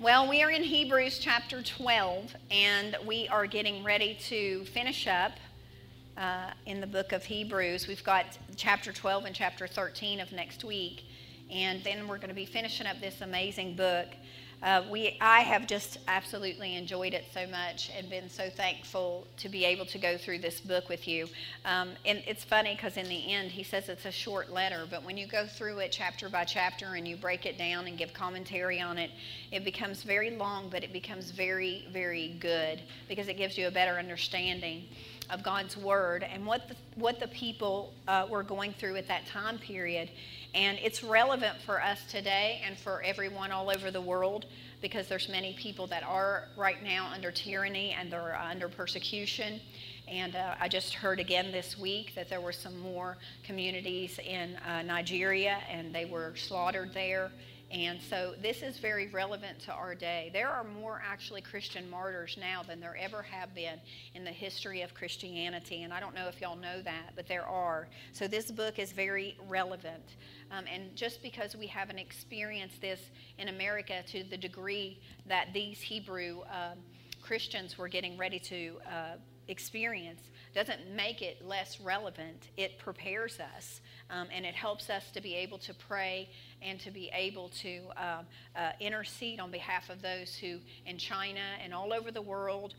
Well, we are in Hebrews chapter 12, and we are getting ready to finish up in the book of Hebrews. We've got chapter 12 and chapter 13 of next week, and then we're going to be finishing up this amazing book. I have just absolutely enjoyed it so much and been so thankful to be able to go through this book with you. And it's funny because in the end he says it's a short letter, but when you go through it chapter by chapter and you break it down and give commentary on it, it becomes very long, but it becomes very, very good because it gives you a better understanding of God's Word and what the people were going through at that time period. And it's relevant for us today and for everyone all over the world because there's many people that are right now under tyranny and they're under persecution. And I just heard again this week that there were some more communities in Nigeria and they were slaughtered there. And so this is very relevant to our day. There are more actually Christian martyrs now than there ever have been in the history of Christianity. And I don't know if y'all know that, but there are. So this book is very relevant. And just because we haven't experienced this in America to the degree that these Hebrew Christians were getting ready to experience doesn't make it less relevant. It prepares us and it helps us to be able to pray and to be able to intercede on behalf of those who in China and all over the world,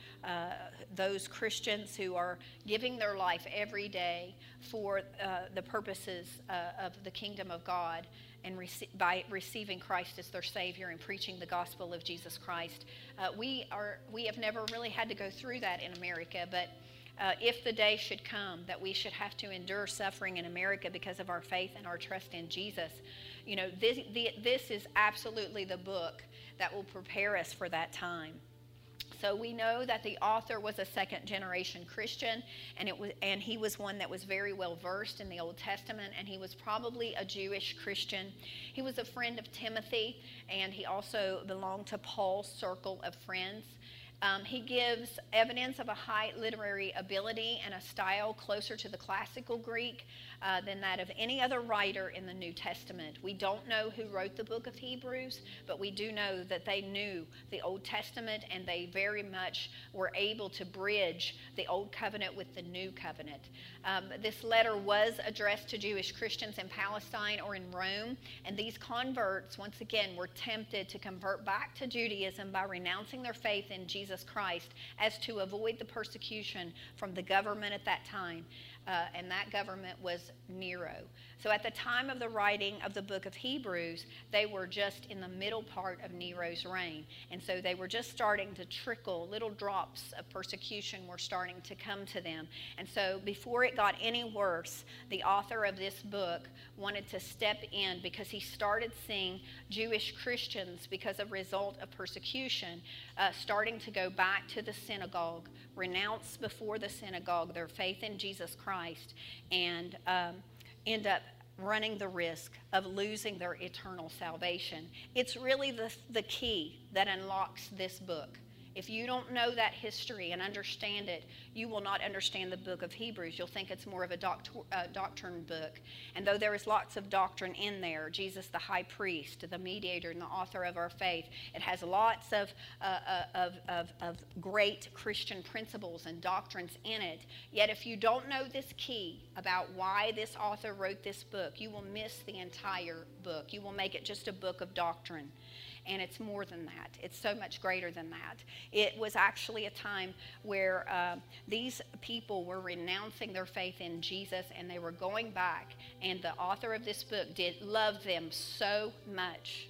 those Christians who are giving their life every day for the purposes of the kingdom of God and by receiving Christ as their Savior and preaching the gospel of Jesus Christ. We have never really had to go through that in America, but if the day should come that we should have to endure suffering in America because of our faith and our trust in Jesus, you know, this is absolutely the book that will prepare us for that time. So we know that the author was a second-generation Christian, and he was one that was very well versed in the Old Testament, and he was probably a Jewish Christian. He was a friend of Timothy, and he also belonged to Paul's circle of friends. He gives evidence of a high literary ability and a style closer to the classical Greek than that of any other writer in the New Testament. We don't know who wrote the book of Hebrews, but we do know that they knew the Old Testament and they very much were able to bridge the Old Covenant with the New Covenant. This letter was addressed to Jewish Christians in Palestine or in Rome, and these converts, once again, were tempted to convert back to Judaism by renouncing their faith in Jesus Christ as to avoid the persecution from the government at that time. And that government was Nero. So at the time of the writing of the book of Hebrews, they were just in the middle part of Nero's reign. And so they were just starting to trickle, little drops of persecution were starting to come to them. And so before it got any worse, the author of this book wanted to step in because he started seeing Jewish Christians, because of result of persecution, starting to go back to the synagogue, renounce before the synagogue their faith in Jesus Christ, and end up running the risk of losing their eternal salvation. It's really the key that unlocks this book. If you don't know that history and understand it, you will not understand the book of Hebrews. You'll think it's more of a doctrine book. And though there is lots of doctrine in there, Jesus the high priest, the mediator and the author of our faith, it has lots of great Christian principles and doctrines in it. Yet if you don't know this key about why this author wrote this book, you will miss the entire book. You will make it just a book of doctrine. And it's more than that. It's so much greater than that. It was actually a time where these people were renouncing their faith in Jesus and they were going back. And the author of this book did love them so much,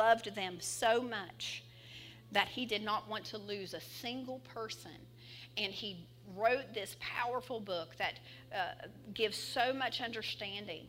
that he did not want to lose a single person. And he wrote this powerful book that gives so much understanding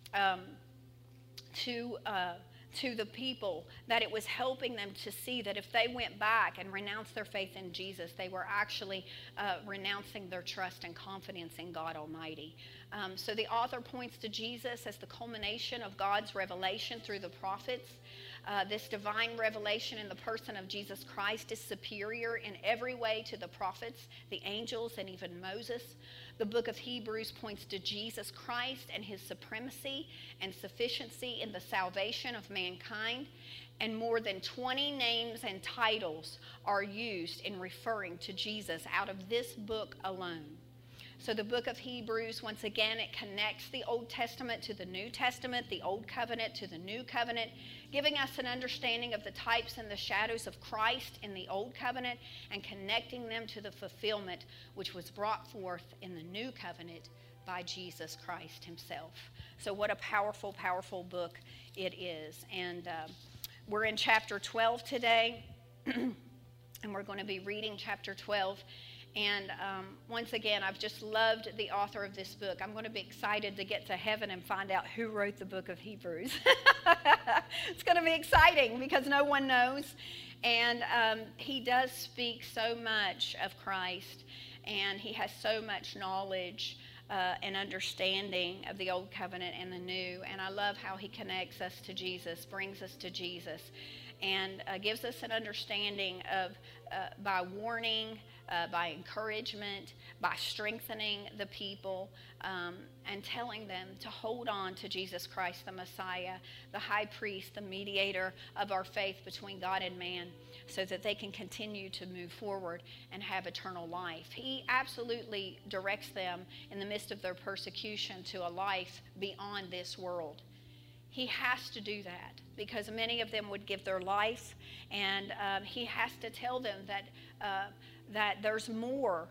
to the people, that it was helping them to see that if they went back and renounced their faith in Jesus, they were actually renouncing their trust and confidence in God Almighty. So the author points to Jesus as the culmination of God's revelation through the prophets. This divine revelation in the person of Jesus Christ is superior in every way to the prophets, the angels, and even Moses. The book of Hebrews points to Jesus Christ and his supremacy and sufficiency in the salvation of mankind. and more than 20 names and titles are used in referring to Jesus out of this book alone. So the book of Hebrews, once again, it connects the Old Testament to the New Testament, the Old Covenant to the New Covenant, giving us an understanding of the types and the shadows of Christ in the Old Covenant and connecting them to the fulfillment which was brought forth in the New Covenant by Jesus Christ himself. So what a powerful, powerful book it is. And we're in chapter 12 today, and we're going to be reading chapter 12. And once again, I've just loved the author of this book. I'm going to be excited to get to heaven and find out who wrote the book of Hebrews. It's going to be exciting because no one knows. And he does speak so much of Christ, and he has so much knowledge and understanding of the Old Covenant and the New. And I love how he connects us to Jesus, brings us to Jesus, and gives us an understanding of, by warning, by encouragement, by strengthening the people, and telling them to hold on to Jesus Christ, the Messiah, the high priest, the mediator of our faith between God and man, so that they can continue to move forward and have eternal life. He absolutely directs them in the midst of their persecution to a life beyond this world. He has to do that because many of them would give their life, and he has to tell them that there's more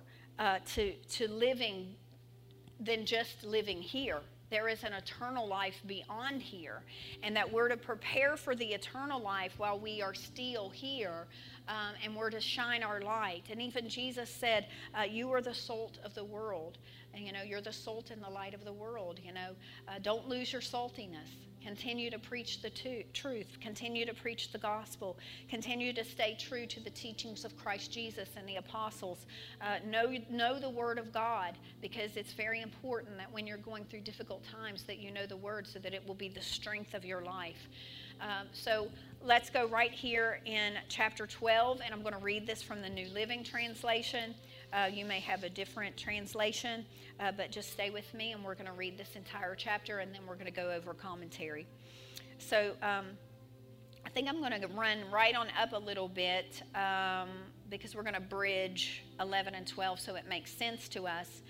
to living than just living here. There is an eternal life beyond here, and that we're to prepare for the eternal life while we are still here, and we're to shine our light. And even Jesus said, you are the salt of the world. And, you're the salt and the light of the world. Don't lose your saltiness. Continue to preach the truth. Continue to preach the gospel. Continue to stay true to the teachings of Christ Jesus and the apostles. Know the word of God, because it's very important that when you're going through difficult times that you know the word, so that it will be the strength of your life. So let's go right here in chapter 12, and I'm going to read this from the New Living Translation. You may have a different translation, but just stay with me, and we're going to read this entire chapter, and then we're going to go over commentary. So I think I'm going to run right on up a little bit because we're going to bridge 11 and 12 so it makes sense to us.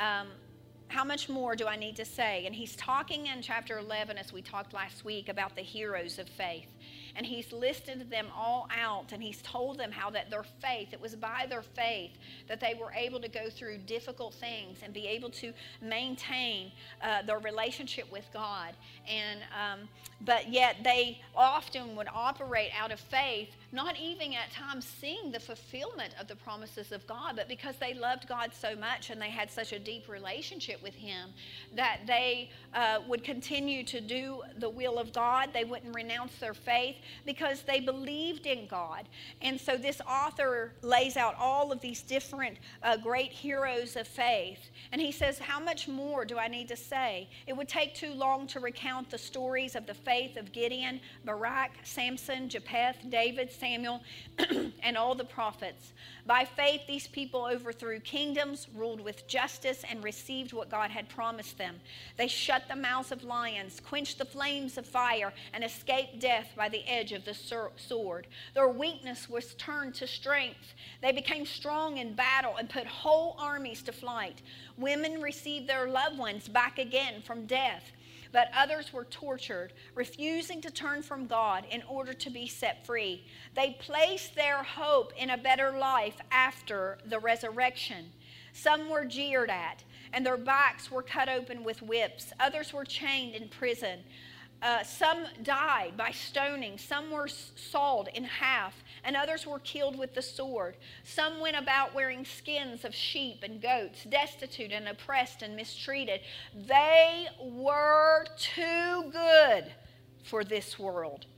How much more do I need to say? And he's talking in chapter 11, as we talked last week, about the heroes of faith. And he's listed them all out, and he's told them how that their faith, it was by their faith that they were able to go through difficult things and be able to maintain their relationship with God. And but yet they often would operate out of faith, not even at times seeing the fulfillment of the promises of God, but because they loved God so much and they had such a deep relationship with him that they would continue to do the will of God. They wouldn't renounce their faith because they believed in God. And so this author lays out all of these different great heroes of faith. And he says, how much more do I need to say? It would take too long to recount the stories of the faith of Gideon, Barak, Samson, Jephthah, David, Samuel, and all the prophets. By faith, these people overthrew kingdoms, ruled with justice, and received what God had promised them. They shut the mouths of lions, quenched the flames of fire, and escaped death by the edge of the sword. Their weakness was turned to strength. They became strong in battle and put whole armies to flight. Women received their loved ones back again from death. But others were tortured, refusing to turn from God in order to be set free. They placed their hope in a better life after the resurrection. Some were jeered at, and their backs were cut open with whips. Others were chained in prison. Some died by stoning. Some were sawed in half, and others were killed with the sword. Some went about wearing skins of sheep and goats, destitute and oppressed and mistreated. They were too good for this world,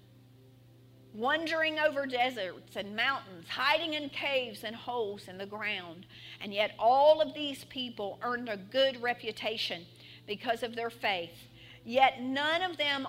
wandering over deserts and mountains, hiding in caves and holes in the ground. And yet all of these people earned a good reputation because of their faith. Yet none of them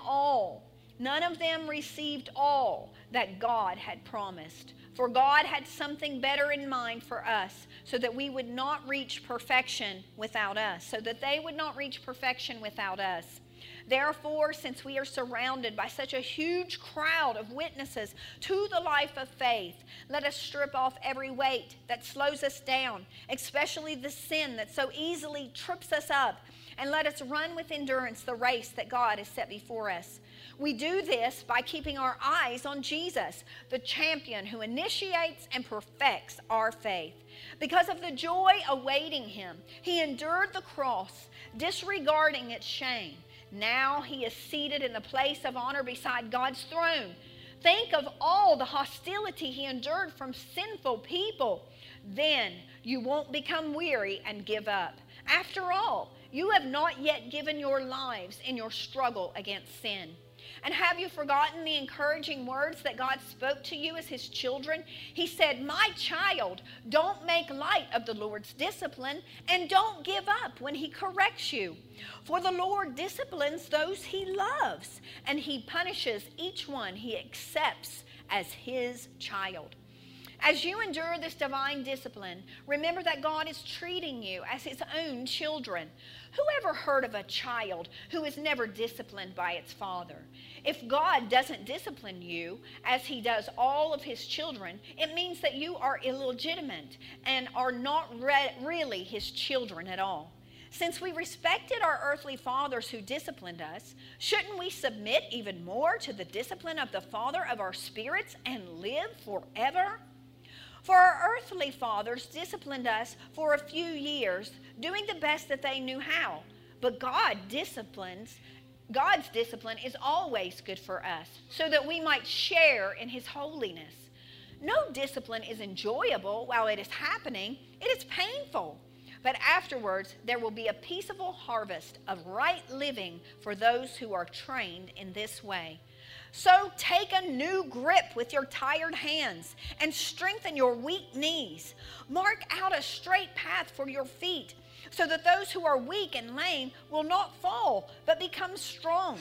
received all that God had promised. For God had something better in mind for us, so that we would not reach perfection without us. So that they would not reach perfection without us. Therefore, since we are surrounded by such a huge crowd of witnesses to the life of faith, let us strip off every weight that slows us down, especially the sin that so easily trips us up, and let us run with endurance the race that God has set before us. We do this by keeping our eyes on Jesus, the champion who initiates and perfects our faith. Because of the joy awaiting him, he endured the cross, disregarding its shame. Now he is seated in the place of honor beside God's throne. Think of all the hostility he endured from sinful people. Then you won't become weary and give up. After all, you have not yet given your lives in your struggle against sin. And have you forgotten the encouraging words that God spoke to you as his children? He said, "My child, don't make light of the Lord's discipline, and don't give up when he corrects you. For the Lord disciplines those he loves, and he punishes each one he accepts as his child." As you endure this divine discipline, remember that God is treating you as his own children. Who ever heard of a child who is never disciplined by its father? If God doesn't discipline you as he does all of his children, it means that you are illegitimate and are not really his children at all. Since we respected our earthly fathers who disciplined us, shouldn't we submit even more to the discipline of the Father of our spirits and live forever? For our earthly fathers disciplined us for a few years, doing the best that they knew how. But God's discipline is always good for us, so that we might share in his holiness. No discipline is enjoyable while it is happening. It is painful. But afterwards, there will be a peaceable harvest of right living for those who are trained in this way. So take a new grip with your tired hands and strengthen your weak knees. Mark out a straight path for your feet, so that those who are weak and lame will not fall, but become strong.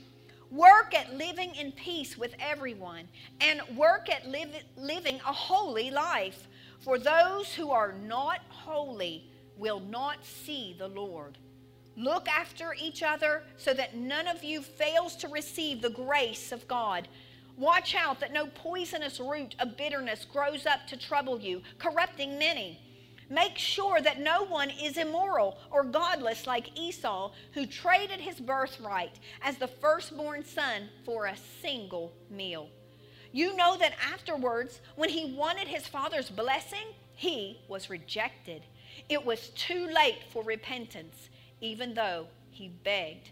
Work at living in peace with everyone, and work at living a holy life. For those who are not holy will not see the Lord. Look after each other so that none of you fails to receive the grace of God. Watch out that no poisonous root of bitterness grows up to trouble you, corrupting many. Make sure that no one is immoral or godless like Esau, who traded his birthright as the firstborn son for a single meal. You know that afterwards, when he wanted his father's blessing, he was rejected. It was too late for repentance, even though he begged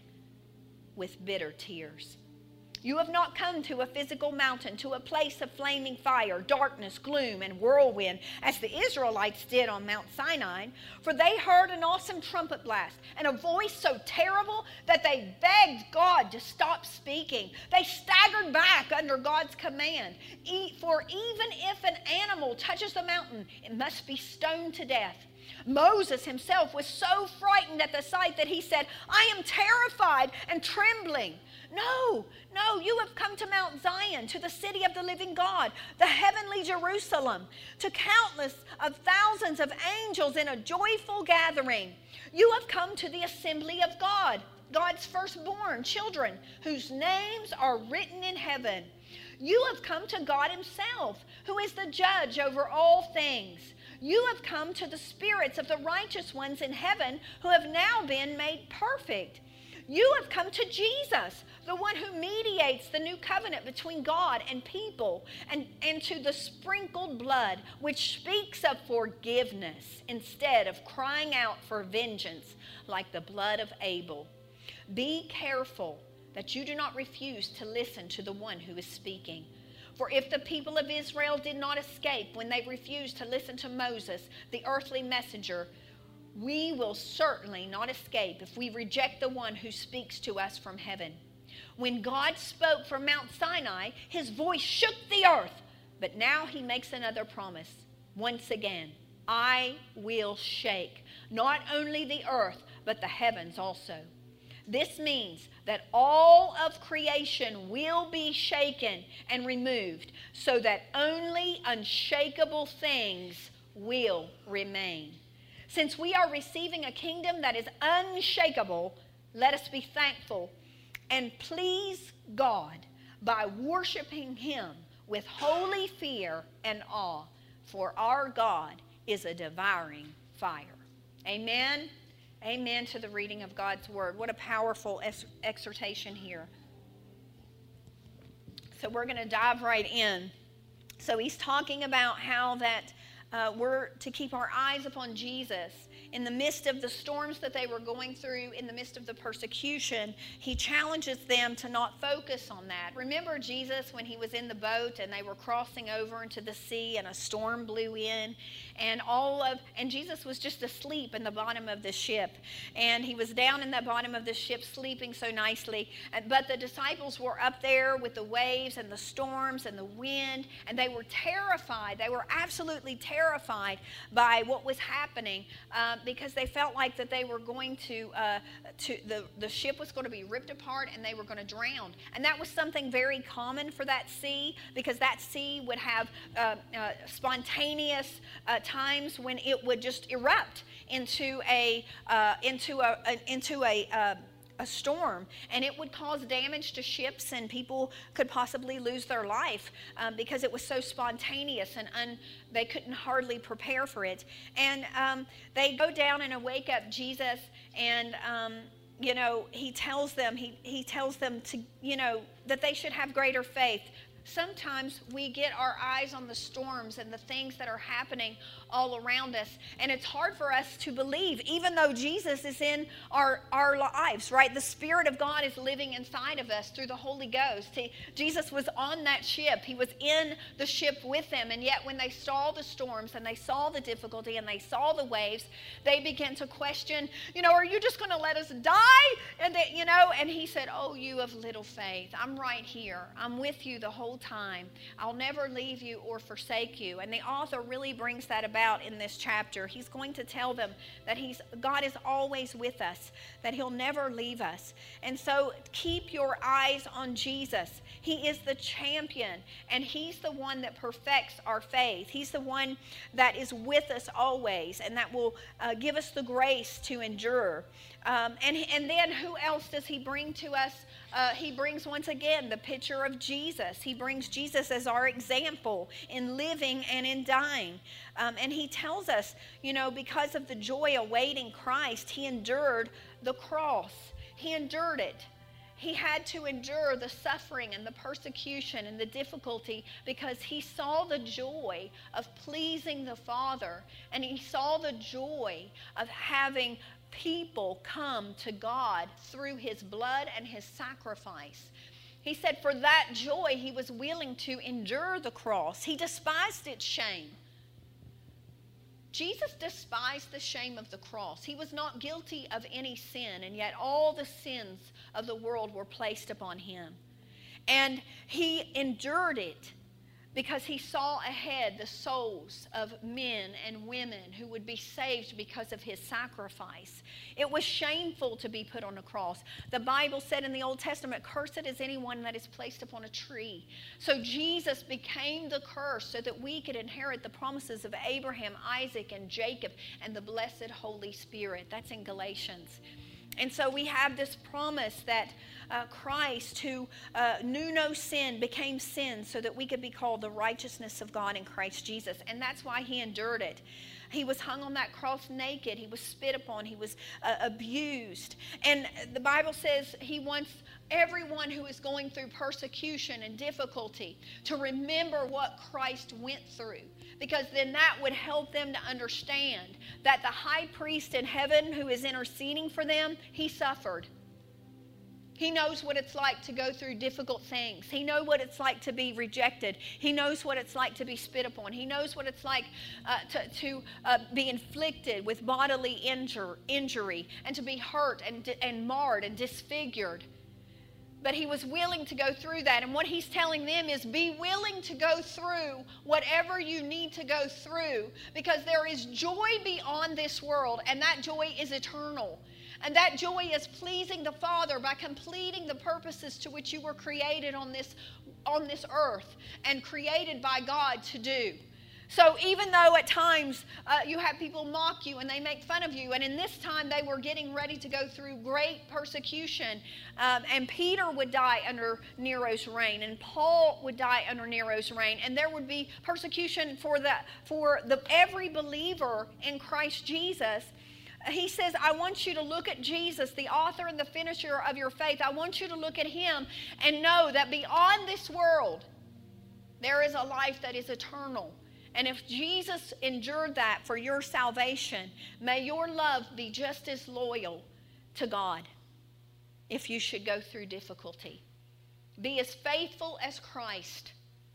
with bitter tears. You have not come to a physical mountain, to a place of flaming fire, darkness, gloom, and whirlwind, as the Israelites did on Mount Sinai, for they heard an awesome trumpet blast and a voice so terrible that they begged God to stop speaking. They staggered back under God's command. For even if an animal touches the mountain, it must be stoned to death. Moses himself was so frightened at the sight that he said, "I am terrified and trembling." No, you have come to Mount Zion, to the city of the living God, the heavenly Jerusalem, to countless of thousands of angels in a joyful gathering. You have come to the assembly of God, God's firstborn children, whose names are written in heaven. You have come to God himself, who is the judge over all things. You have come to the spirits of the righteous ones in heaven who have now been made perfect. You have come to Jesus, the one who mediates the new covenant between God and people, and to the sprinkled blood, which speaks of forgiveness instead of crying out for vengeance like the blood of Abel. Be careful that you do not refuse to listen to the one who is speaking. For if the people of Israel did not escape when they refused to listen to Moses, the earthly messenger, we will certainly not escape if we reject the one who speaks to us from heaven. When God spoke from Mount Sinai, his voice shook the earth. But now he makes another promise. Once again, I will shake not only the earth, but the heavens also. This means that all of creation will be shaken and removed, so that only unshakable things will remain. Since we are receiving a kingdom that is unshakable, let us be thankful and please God by worshiping Him with holy fear and awe, for our God is a devouring fire. Amen. Amen to the reading of God's Word. What a powerful exhortation here. So we're going to dive right in. So he's talking about how that we're to keep our eyes upon Jesus. In the midst of the storms that they were going through, in the midst of the persecution, he challenges them to not focus on that. Remember Jesus when he was in the boat and they were crossing over into the sea and a storm blew in, and Jesus was just asleep in the bottom of the ship, and he was down in the bottom of the ship sleeping so nicely, but the disciples were up there with the waves and the storms and the wind, and they were terrified. They were absolutely terrified by what was happening, because they felt like that they were going the ship was going to be ripped apart and they were going to drown. And that was something very common for that sea, because that sea would have spontaneous times when it would just erupt into a storm, and it would cause damage to ships, and people could possibly lose their life because it was so spontaneous, and they couldn't hardly prepare for it. And they go down and wake up Jesus, and he tells them to, that they should have greater faith. Sometimes we get our eyes on the storms and the things that are happening all around us, and it's hard for us to believe, even though Jesus is in our lives, right? The Spirit of God is living inside of us through the Holy Ghost. Jesus was on that ship. He was in the ship with them, and yet when they saw the storms and they saw the difficulty and they saw the waves, they began to question, are you just going to let us die? And and he said, oh, you of little faith, I'm right here. I'm with you the whole time. I'll never leave you or forsake you. And the author really brings that about in this chapter. He's going to tell them that God is always with us, that he'll never leave us. And so keep your eyes on Jesus. He is the champion, and he's the one that perfects our faith. He's the one that is with us always, and that will give us the grace to endure. And then who else does he bring to us? He brings, once again, the picture of Jesus. He brings Jesus as our example in living and in dying. And he tells us, because of the joy awaiting Christ, he endured the cross. He endured it. He had to endure the suffering and the persecution and the difficulty because he saw the joy of pleasing the Father, and he saw the joy of having people come to God through his blood and his sacrifice. He said for that joy he was willing to endure the cross. He despised its shame. Jesus despised the shame of the cross. He was not guilty of any sin, and yet all the sins of the world were placed upon him. And he endured it because he saw ahead the souls of men and women who would be saved because of his sacrifice. It was shameful to be put on a cross. The Bible said in the Old Testament, "Cursed is anyone that is placed upon a tree." So Jesus became the curse so that we could inherit the promises of Abraham, Isaac, and Jacob, and the blessed Holy Spirit. That's in Galatians. And so we have this promise that Christ, who knew no sin, became sin so that we could be called the righteousness of God in Christ Jesus. And that's why he endured it. He was hung on that cross naked. He was spit upon. He was abused. And the Bible says he wants everyone who is going through persecution and difficulty to remember what Christ went through, because then that would help them to understand that the high priest in heaven who is interceding for them, he suffered. He knows what it's like to go through difficult things. He knows what it's like to be rejected. He knows what it's like to be spit upon. He knows what it's like to be inflicted with bodily injury and to be hurt and marred and disfigured. But he was willing to go through that. And what he's telling them is be willing to go through whatever you need to go through, because there is joy beyond this world, and that joy is eternal. And that joy is pleasing the Father by completing the purposes to which you were created on this earth and created by God to do. So even though at times you have people mock you and they make fun of you, and in this time they were getting ready to go through great persecution, and Peter would die under Nero's reign, and Paul would die under Nero's reign, and there would be persecution for every believer in Christ Jesus. He says, I want you to look at Jesus, the author and the finisher of your faith. I want you to look at him and know that beyond this world, there is a life that is eternal. And if Jesus endured that for your salvation, may your love be just as loyal to God if you should go through difficulty. Be as faithful as Christ.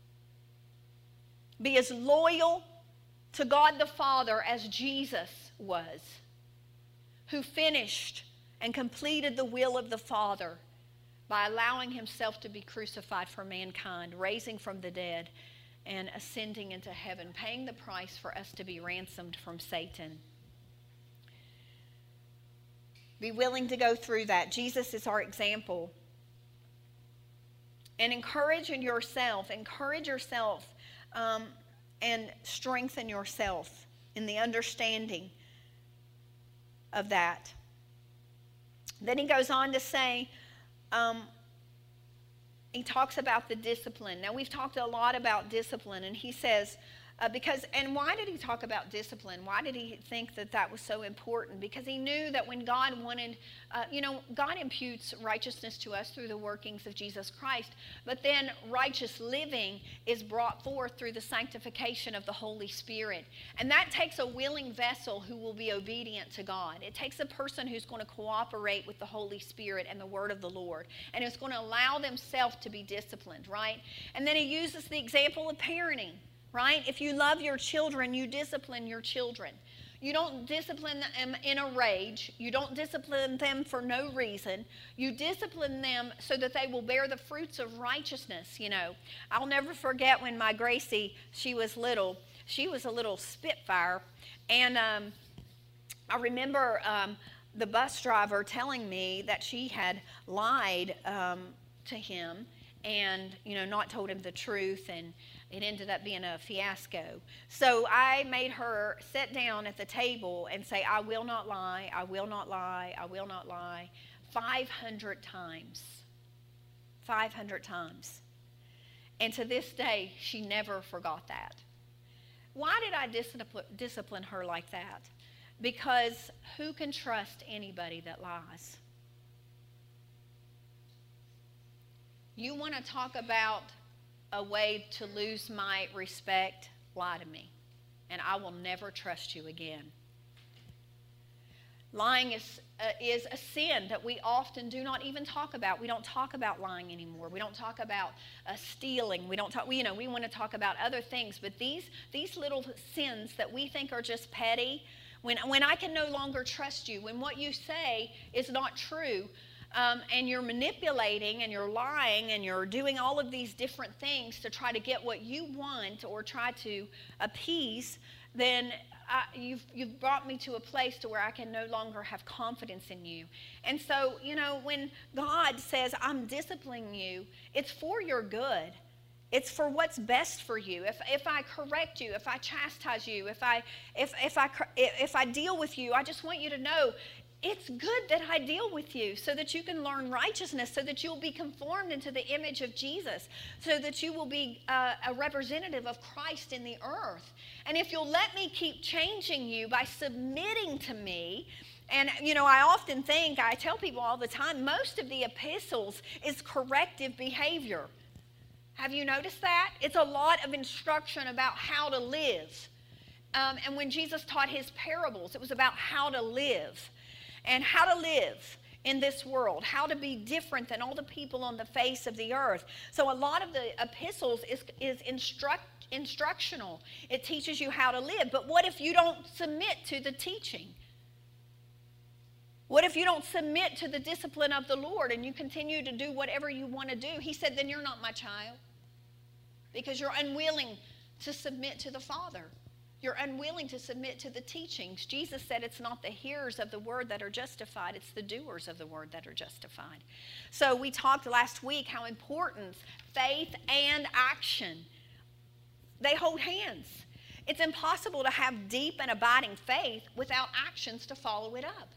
Be as loyal to God the Father as Jesus was, who finished and completed the will of the Father by allowing himself to be crucified for mankind, raising from the dead, and ascending into heaven, paying the price for us to be ransomed from Satan. Be willing to go through that. Jesus is our example. And encourage yourself, and strengthen yourself in the understanding of that. Then he goes on to say, he talks about the discipline. Now, we've talked a lot about discipline, and he says, and why did he talk about discipline? Why did he think that that was so important? Because he knew that when God wanted, God imputes righteousness to us through the workings of Jesus Christ, but then righteous living is brought forth through the sanctification of the Holy Spirit. And that takes a willing vessel who will be obedient to God. It takes a person who's going to cooperate with the Holy Spirit and the Word of the Lord, and is going to allow themselves to be disciplined, right? And then he uses the example of parenting. Right? If you love your children, you discipline your children. You don't discipline them in a rage. You don't discipline them for no reason. You discipline them so that they will bear the fruits of righteousness, I'll never forget when my Gracie, she was little. She was a little spitfire. And I remember the bus driver telling me that she had lied to him and, not told him the truth, and it ended up being a fiasco. So I made her sit down at the table and say, I will not lie, I will not lie, I will not lie, 500 times. 500 times. And to this day, she never forgot that. Why did I discipline her like that? Because who can trust anybody that lies? You want to talk about a way to lose my respect? Lie to me, and I will never trust you again. Lying is a sin that we often do not even talk about. We don't talk about lying anymore. We don't talk about stealing. We don't talk. We want to talk about other things. But these little sins that we think are just petty, when I can no longer trust you, when what you say is not true, and you're manipulating and you're lying and you're doing all of these different things to try to get what you want or try to appease, then you've brought me to a place to where I can no longer have confidence in you. And so, when God says, I'm disciplining you, it's for your good. It's for what's best for you. If I correct you, if I chastise you, if I deal with you, I just want you to know it's good that I deal with you so that you can learn righteousness, so that you'll be conformed into the image of Jesus, so that you will be a representative of Christ in the earth. And if you'll let me keep changing you by submitting to me, and I often think, I tell people all the time, most of the epistles is corrective behavior. Have you noticed that? It's a lot of instruction about how to live. And when Jesus taught his parables, it was about how to live. And how to live in this world, how to be different than all the people on the face of the earth. So a lot of the epistles is instructional. It teaches you how to live. But what if you don't submit to the teaching? What if you don't submit to the discipline of the Lord and you continue to do whatever you want to do? He said, then you're not my child, because you're unwilling to submit to the Father. You're unwilling to submit to the teachings. Jesus said it's not the hearers of the word that are justified, it's the doers of the word that are justified. So we talked last week how important faith and action, they hold hands. It's impossible to have deep and abiding faith without actions to follow it up.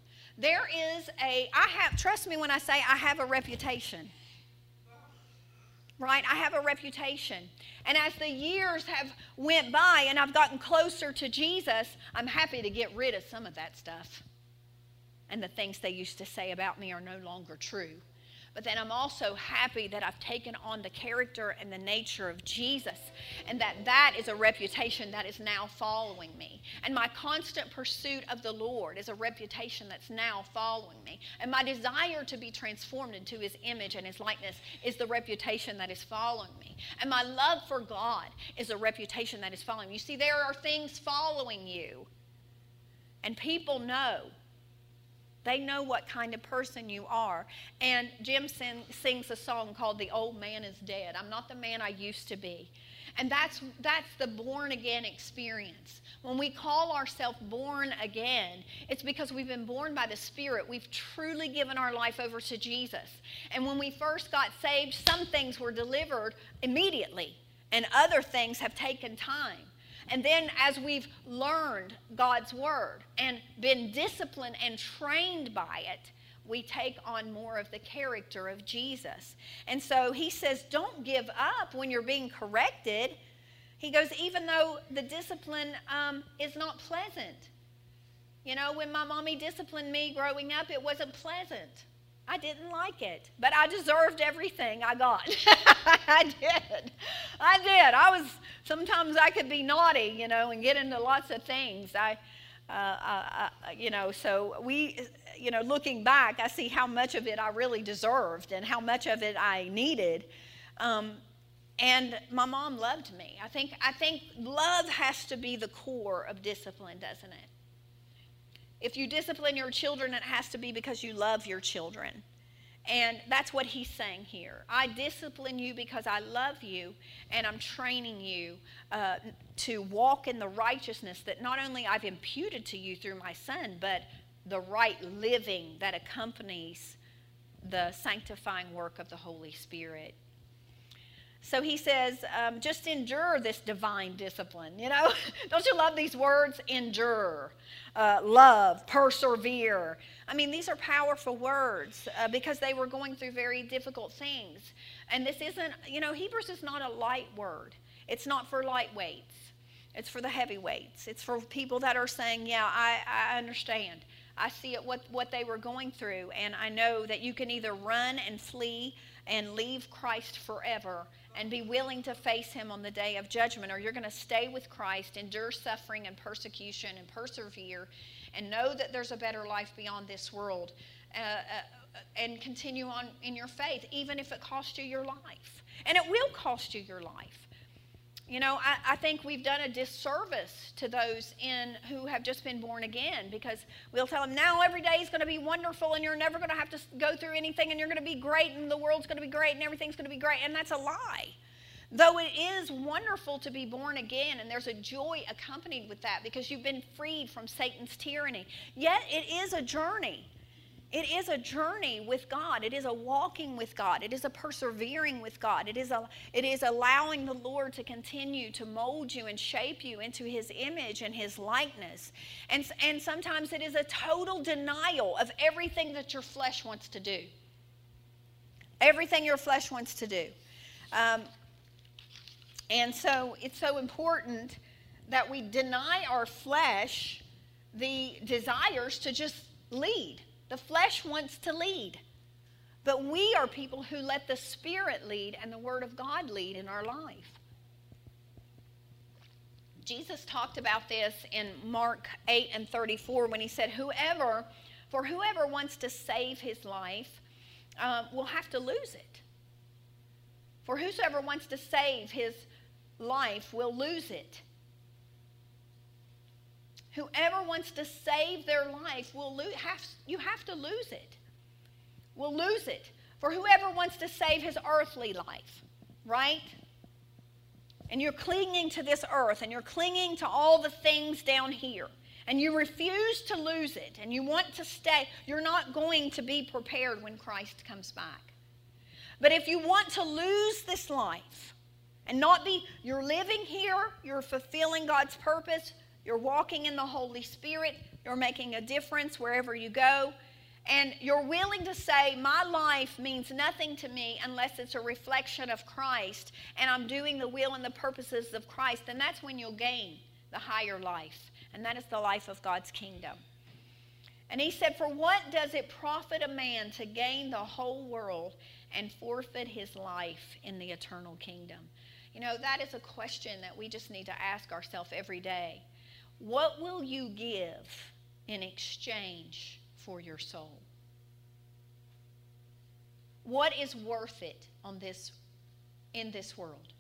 Trust me when I say I have a reputation. Right? I have a reputation. And as the years have went by and I've gotten closer to Jesus, I'm happy to get rid of some of that stuff. And the things they used to say about me are no longer true. But then I'm also happy that I've taken on the character and the nature of Jesus, and that is a reputation that is now following me. And my constant pursuit of the Lord is a reputation that's now following me. And my desire to be transformed into His image and His likeness is the reputation that is following me. And my love for God is a reputation that is following me. You see, there are things following you, and people know. They know what kind of person you are. And Jim sings a song called "The Old Man is Dead." I'm not the man I used to be. And that's the born again experience. When we call ourselves born again, it's because we've been born by the Spirit. We've truly given our life over to Jesus. And when we first got saved, some things were delivered immediately, and other things have taken time. And then as we've learned God's Word and been disciplined and trained by it, we take on more of the character of Jesus. And so he says, don't give up when you're being corrected. He goes, even though the discipline is not pleasant. You know, when my mommy disciplined me growing up, it wasn't pleasant. I didn't like it, but I deserved everything I got. I did. Sometimes I could be naughty, you know, and get into lots of things. Looking back, I see how much of it I really deserved and how much of it I needed. And my mom loved me. I think love has to be the core of discipline, doesn't it? If you discipline your children, it has to be because you love your children. And that's what he's saying here. I discipline you because I love you, and I'm training you to walk in the righteousness that not only I've imputed to you through my Son, but the right living that accompanies the sanctifying work of the Holy Spirit. So he says, just endure this divine discipline, you know. Don't you love these words? Endure, love, persevere. I mean, these are powerful words because they were going through very difficult things. And this isn't, you know, Hebrews is not a light word. It's not for lightweights. It's for the heavyweights. It's for people that are saying, yeah, I understand. I see it, what they were going through. And I know that you can either run and flee and leave Christ forever and be willing to face Him on the day of judgment, or you're going to stay with Christ, endure suffering and persecution and persevere and know that there's a better life beyond this world and continue on in your faith, even if it costs you your life. And it will cost you your life. You know, I think we've done a disservice to those who have just been born again, because we'll tell them now every day is going to be wonderful and you're never going to have to go through anything and you're going to be great and the world's going to be great and everything's going to be great. And that's a lie. Though it is wonderful to be born again, and there's a joy accompanied with that because you've been freed from Satan's tyranny, yet it is a journey. It is a journey with God. It is a walking with God. It is a persevering with God. It is allowing the Lord to continue to mold you and shape you into His image and His likeness. And sometimes it is a total denial of everything that your flesh wants to do. Everything your flesh wants to do. And so it's so important that we deny our flesh the desires to just lead. The flesh wants to lead, but we are people who let the Spirit lead and the Word of God lead in our life. Jesus talked about this in Mark 8:34 when he said, whoever wants to save his life will have to lose it. For whosoever wants to save his life will lose it. Whoever wants to save their life will you have to lose it. Will lose it. For whoever wants to save his earthly life, right? And you're clinging to this earth and you're clinging to all the things down here. And you refuse to lose it and you want to stay. You're not going to be prepared when Christ comes back. But if you want to lose this life, And not be, you're living here, you're fulfilling God's purpose, you're walking in the Holy Spirit, you're making a difference wherever you go, and you're willing to say, my life means nothing to me unless it's a reflection of Christ, and I'm doing the will and the purposes of Christ, and that's when you'll gain the higher life, and that is the life of God's kingdom. And he said, for what does it profit a man to gain the whole world and forfeit his life in the eternal kingdom? You know, that is a question that we just need to ask ourselves every day. What will you give in exchange for your soul? What is worth it in this world?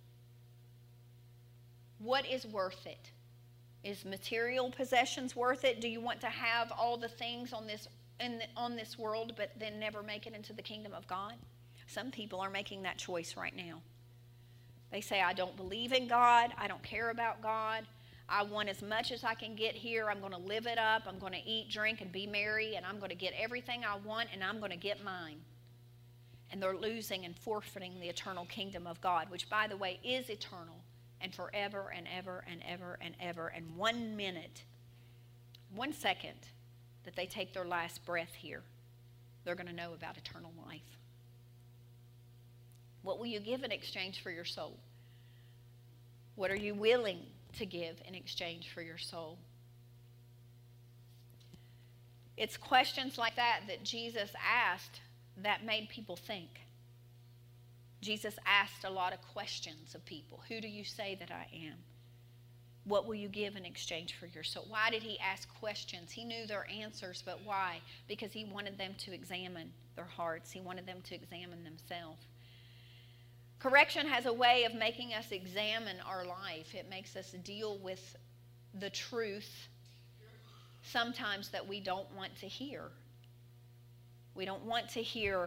What is worth it? Is material possessions worth it? Do you want to have all the things on this world but then never make it into the kingdom of God? Some people are making that choice right now. They say, I don't believe in God. I don't care about God. I want as much as I can get here. I'm going to live it up. I'm going to eat, drink, and be merry, and I'm going to get everything I want, and I'm going to get mine. And they're losing and forfeiting the eternal kingdom of God, which, by the way, is eternal and forever and ever and ever and ever. And 1 minute, 1 second that they take their last breath here, they're going to know about eternal life. What will you give in exchange for your soul? What are you willing to give in exchange for your soul? It's questions like that that Jesus asked that made people think. Jesus asked a lot of questions of people. Who do you say that I am? What will you give in exchange for your soul? Why did he ask questions? He knew their answers, but why? Because he wanted them to examine their hearts. He wanted them to examine themselves. Correction has a way of making us examine our life. It makes us deal with the truth sometimes that we don't want to hear. We don't want to hear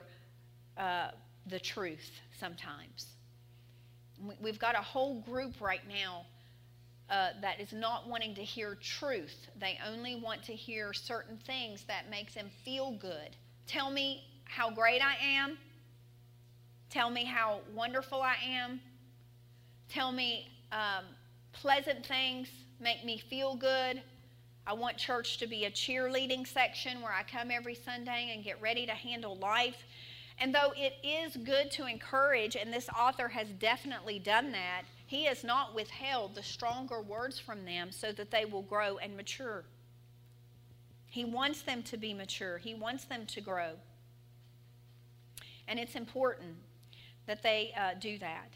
the truth sometimes. We've got a whole group right now that is not wanting to hear truth. They only want to hear certain things that makes them feel good. Tell me how great I am. Tell me how wonderful I am. Tell me pleasant things, make me feel good. I want church to be a cheerleading section where I come every Sunday and get ready to handle life. And though it is good to encourage, and this author has definitely done that, he has not withheld the stronger words from them so that they will grow and mature. He wants them to be mature. He wants them to grow. And it's important that they do that.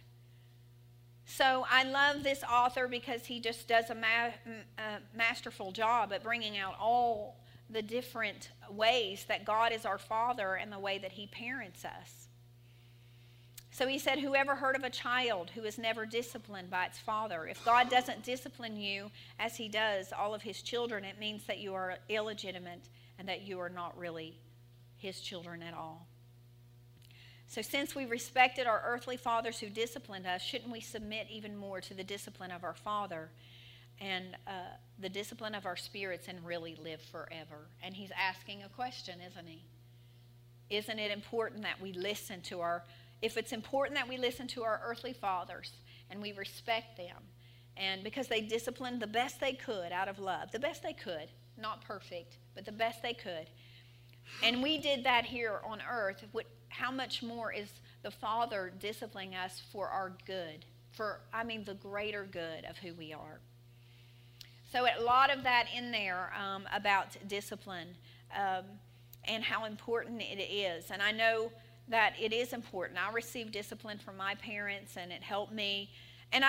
So I love this author because he just does a masterful job at bringing out all the different ways that God is our Father and the way that he parents us. So he said, whoever heard of a child who is never disciplined by its father? If God doesn't discipline you as he does all of his children, it means that you are illegitimate and that you are not really his children at all. So since we respected our earthly fathers who disciplined us, shouldn't we submit even more to the discipline of our Father and the discipline of our spirits and really live forever? And he's asking a question, isn't he? Isn't it important that we listen to if it's important that we listen to our earthly fathers and we respect them, and because they disciplined the best they could out of love, the best they could, not perfect, but the best they could, and we did that here on earth, how much more is the Father disciplining us for our good, the greater good of who we are. So a lot of that in there about discipline and how important it is. And I know that it is important. I received discipline from my parents, and it helped me. And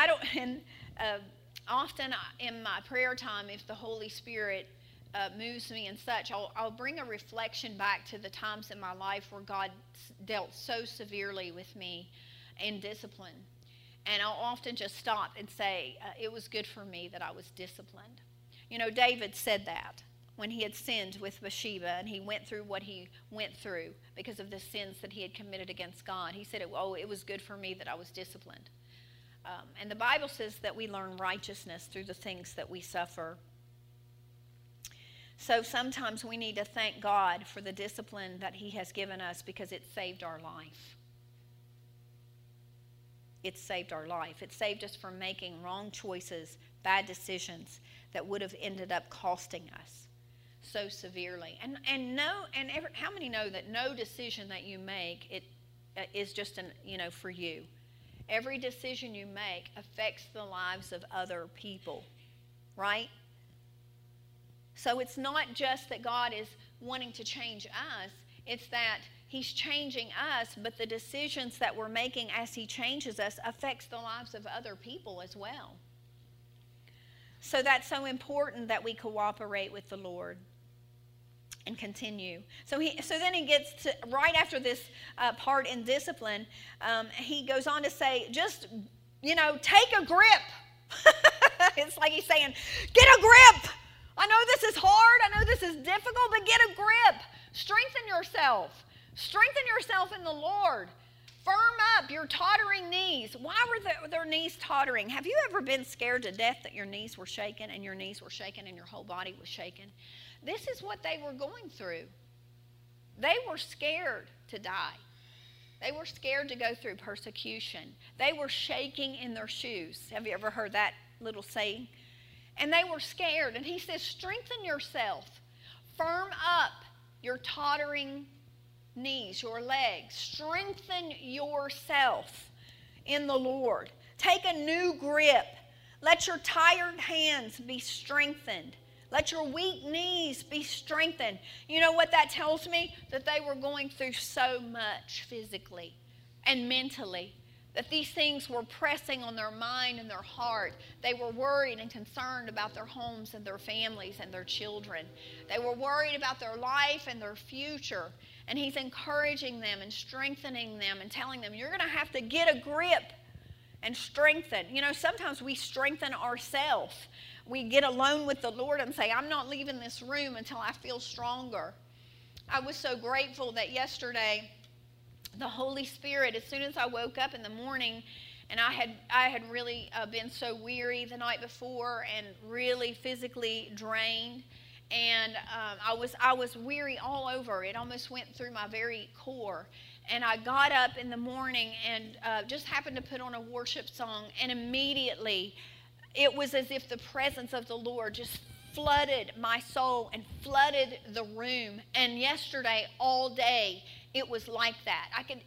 often in my prayer time, if the Holy Spirit moves me and such, I'll bring a reflection back to the times in my life where God dealt so severely with me in discipline. And I'll often just stop and say, it was good for me that I was disciplined. You know, David said that when he had sinned with Bathsheba and he went through what he went through because of the sins that he had committed against God. He said, it was good for me that I was disciplined. And the Bible says that we learn righteousness through the things that we suffer. So sometimes we need to thank God for the discipline that he has given us because it saved our life. it's saved our life. It saved us from making wrong choices, bad decisions that would have ended up costing us so severely. How many know that no decision that you make is just for you? Every decision you make affects the lives of other people, right? So it's not just that God is wanting to change us, it's that He's changing us, but the decisions that we're making as He changes us affects the lives of other people as well. So that's so important that we cooperate with the Lord and continue. So then he gets to, right after this part in discipline, he goes on to say, just, take a grip. It's like he's saying, get a grip. I know this is hard. I know this is difficult, but get a grip. Strengthen yourself. Strengthen yourself in the Lord. Firm up your tottering knees. Why were their knees tottering? Have you ever been scared to death that your knees were shaking and your knees were shaking and your whole body was shaking? This is what they were going through. They were scared to die. They were scared to go through persecution. They were shaking in their shoes. Have you ever heard that little saying? And they were scared. And he says, strengthen yourself. Firm up your tottering knees, your legs. Strengthen yourself in the Lord. Take a new grip. Let your tired hands be strengthened. Let your weak knees be strengthened. You know what that tells me? That they were going through so much physically and mentally. That these things were pressing on their mind and their heart. They were worried and concerned about their homes and their families and their children. They were worried about their life and their future. And he's encouraging them and strengthening them and telling them, you're going to have to get a grip and strengthen. Sometimes we strengthen ourselves. We get alone with the Lord and say, I'm not leaving this room until I feel stronger. I was so grateful that yesterday, the Holy Spirit, as soon as I woke up in the morning, and I had really been so weary the night before and really physically drained, and I was weary all over. It almost went through my very core. And I got up in the morning and just happened to put on a worship song, and immediately it was as if the presence of the Lord just flooded my soul and flooded the room. And yesterday, all day, it was like that.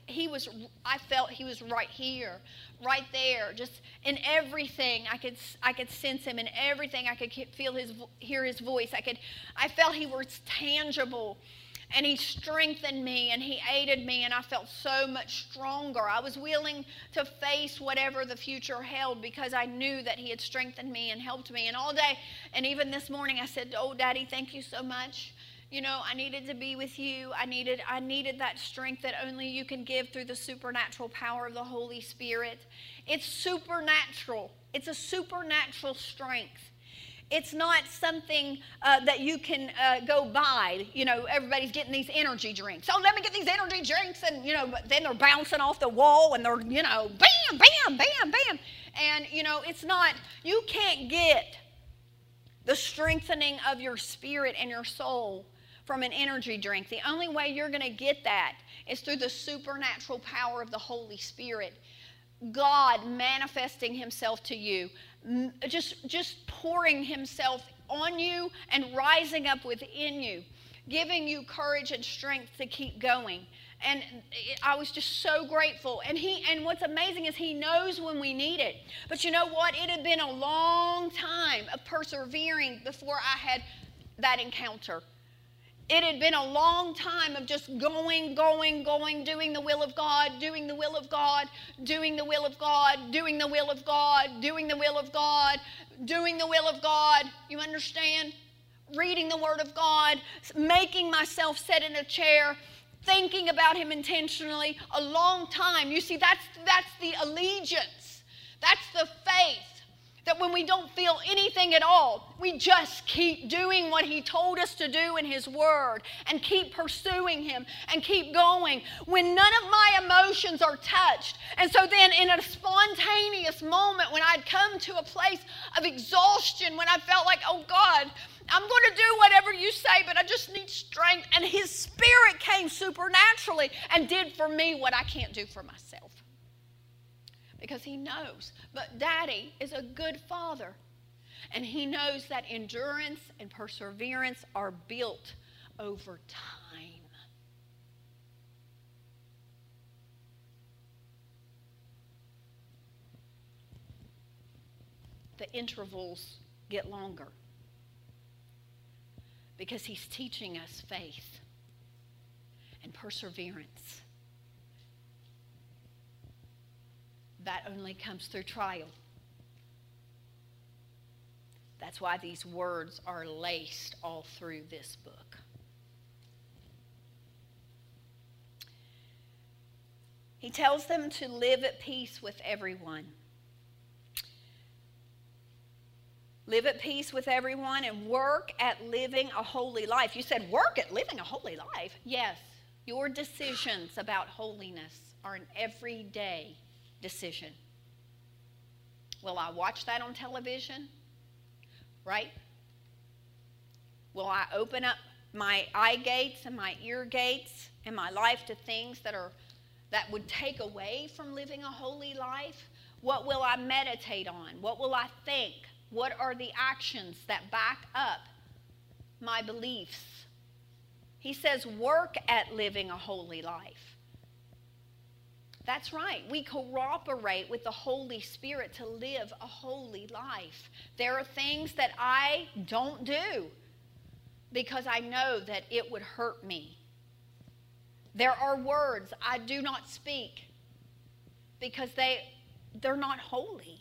I felt He was right here, right there, just in everything. I could sense Him in everything. I could hear His voice. I felt He was tangible. And He strengthened me and He aided me, and I felt so much stronger. I was willing to face whatever the future held because I knew that He had strengthened me and helped me. And all day, and even this morning, I said, oh, Daddy, thank you so much. I needed to be with you. I needed that strength that only you can give through the supernatural power of the Holy Spirit. It's supernatural. It's a supernatural strength. It's not something that you can go buy. Everybody's getting these energy drinks. Oh, let me get these energy drinks. And, but then they're bouncing off the wall and they're, bam, bam, bam, bam. And, it's not, you can't get the strengthening of your spirit and your soul from an energy drink. The only way you're going to get that is through the supernatural power of the Holy Spirit. God manifesting Himself to you, just pouring Himself on you and rising up within you, giving you courage and strength to keep going. And I was just so grateful. And what's amazing is He knows when we need it. But you know what? It had been a long time of persevering before I had that encounter. It had been a long time of just going, doing the will of God, doing the will of God, doing the will of God, doing the will of God, doing the will of God, doing the will of God. You understand? Reading the Word of God, making myself sit in a chair, thinking about Him intentionally, a long time. You see, that's the allegiance. That's the faith. That when we don't feel anything at all, we just keep doing what He told us to do in His Word and keep pursuing Him and keep going when none of my emotions are touched. And so then in a spontaneous moment when I'd come to a place of exhaustion, when I felt like, oh God, I'm going to do whatever you say, but I just need strength. And His Spirit came supernaturally and did for me what I can't do for myself. because he knows. But Daddy is a good father. And he knows that endurance and perseverance are built over time. The intervals get longer because he's teaching us faith and perseverance. That only comes through trial. That's why these words are laced all through this book. He tells them to live at peace with everyone. Live at peace with everyone and work at living a holy life. You said, work at living a holy life? Yes. Your decisions about holiness are an everyday decision. Will I watch that on television? Right? Will I open up my eye gates and my ear gates and my life to things that would take away from living a holy life? What will I meditate on? What will I think? What are the actions that back up my beliefs? He says, work at living a holy life. That's right. We cooperate with the Holy Spirit to live a holy life. There are things that I don't do because I know that it would hurt me. There are words I do not speak because they're not holy.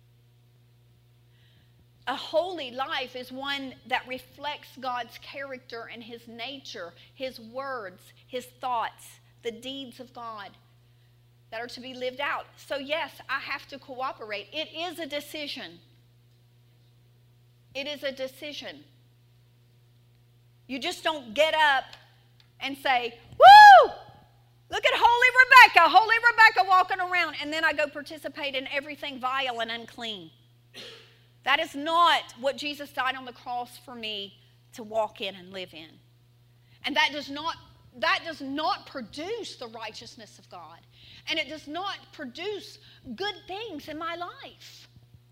A holy life is one that reflects God's character and his nature, his words, his thoughts, the deeds of God that are to be lived out. So yes, I have to cooperate. It is a decision. It is a decision. You just don't get up and say, woo! Look at Holy Rebecca walking around, and then I go participate in everything vile and unclean. That is not what Jesus died on the cross for me to walk in and live in. And that does not produce the righteousness of God. And it does not produce good things in my life.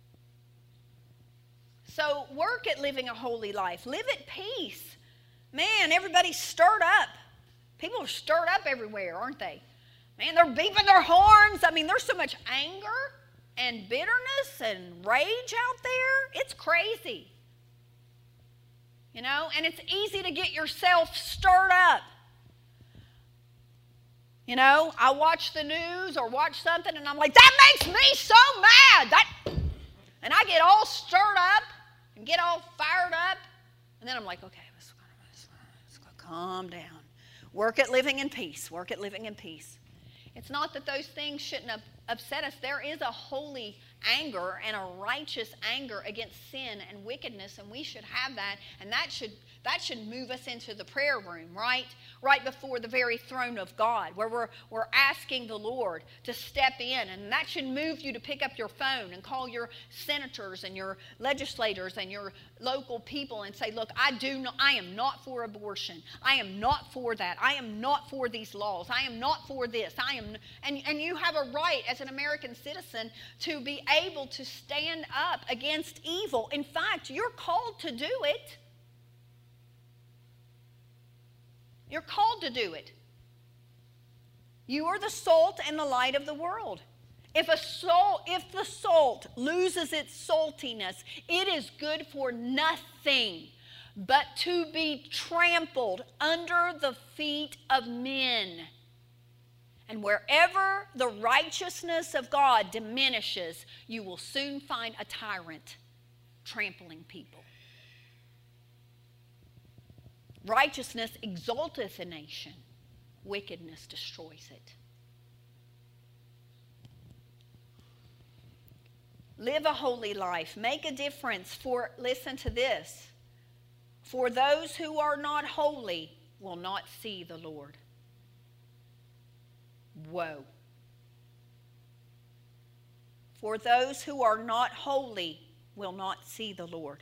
So work at living a holy life. Live at peace. Man, everybody's stirred up. People are stirred up everywhere, aren't they? Man, they're beeping their horns. I mean, there's so much anger and bitterness and rage out there. It's crazy. You know, and it's easy to get yourself stirred up. You know, I watch the news or watch something and I'm like, that makes me so mad. And I get all stirred up and get all fired up. And then I'm like, okay, let's calm down. Work at living in peace. Work at living in peace. It's not that those things shouldn't upset us. There is a holy anger and a righteous anger against sin and wickedness, and we should have that, and that should move us into the prayer room, right? Right before the very throne of God, where we're asking the Lord to step in, and that should move you to pick up your phone and call your senators and your legislators and your local people and say, look, I am not for abortion. I am not for that. I am not for these laws. I am not for this. And you have a right as an American citizen to be able to stand up against evil. In fact, you're called to do it. You're called to do it. You are the salt and the light of the world. If the salt loses its saltiness, it is good for nothing but to be trampled under the feet of men. And wherever the righteousness of God diminishes, you will soon find a tyrant trampling people. Righteousness exalteth a nation. Wickedness destroys it. Live a holy life. Make a difference listen to this, for those who are not holy will not see the Lord. Woe. For those who are not holy will not see the Lord.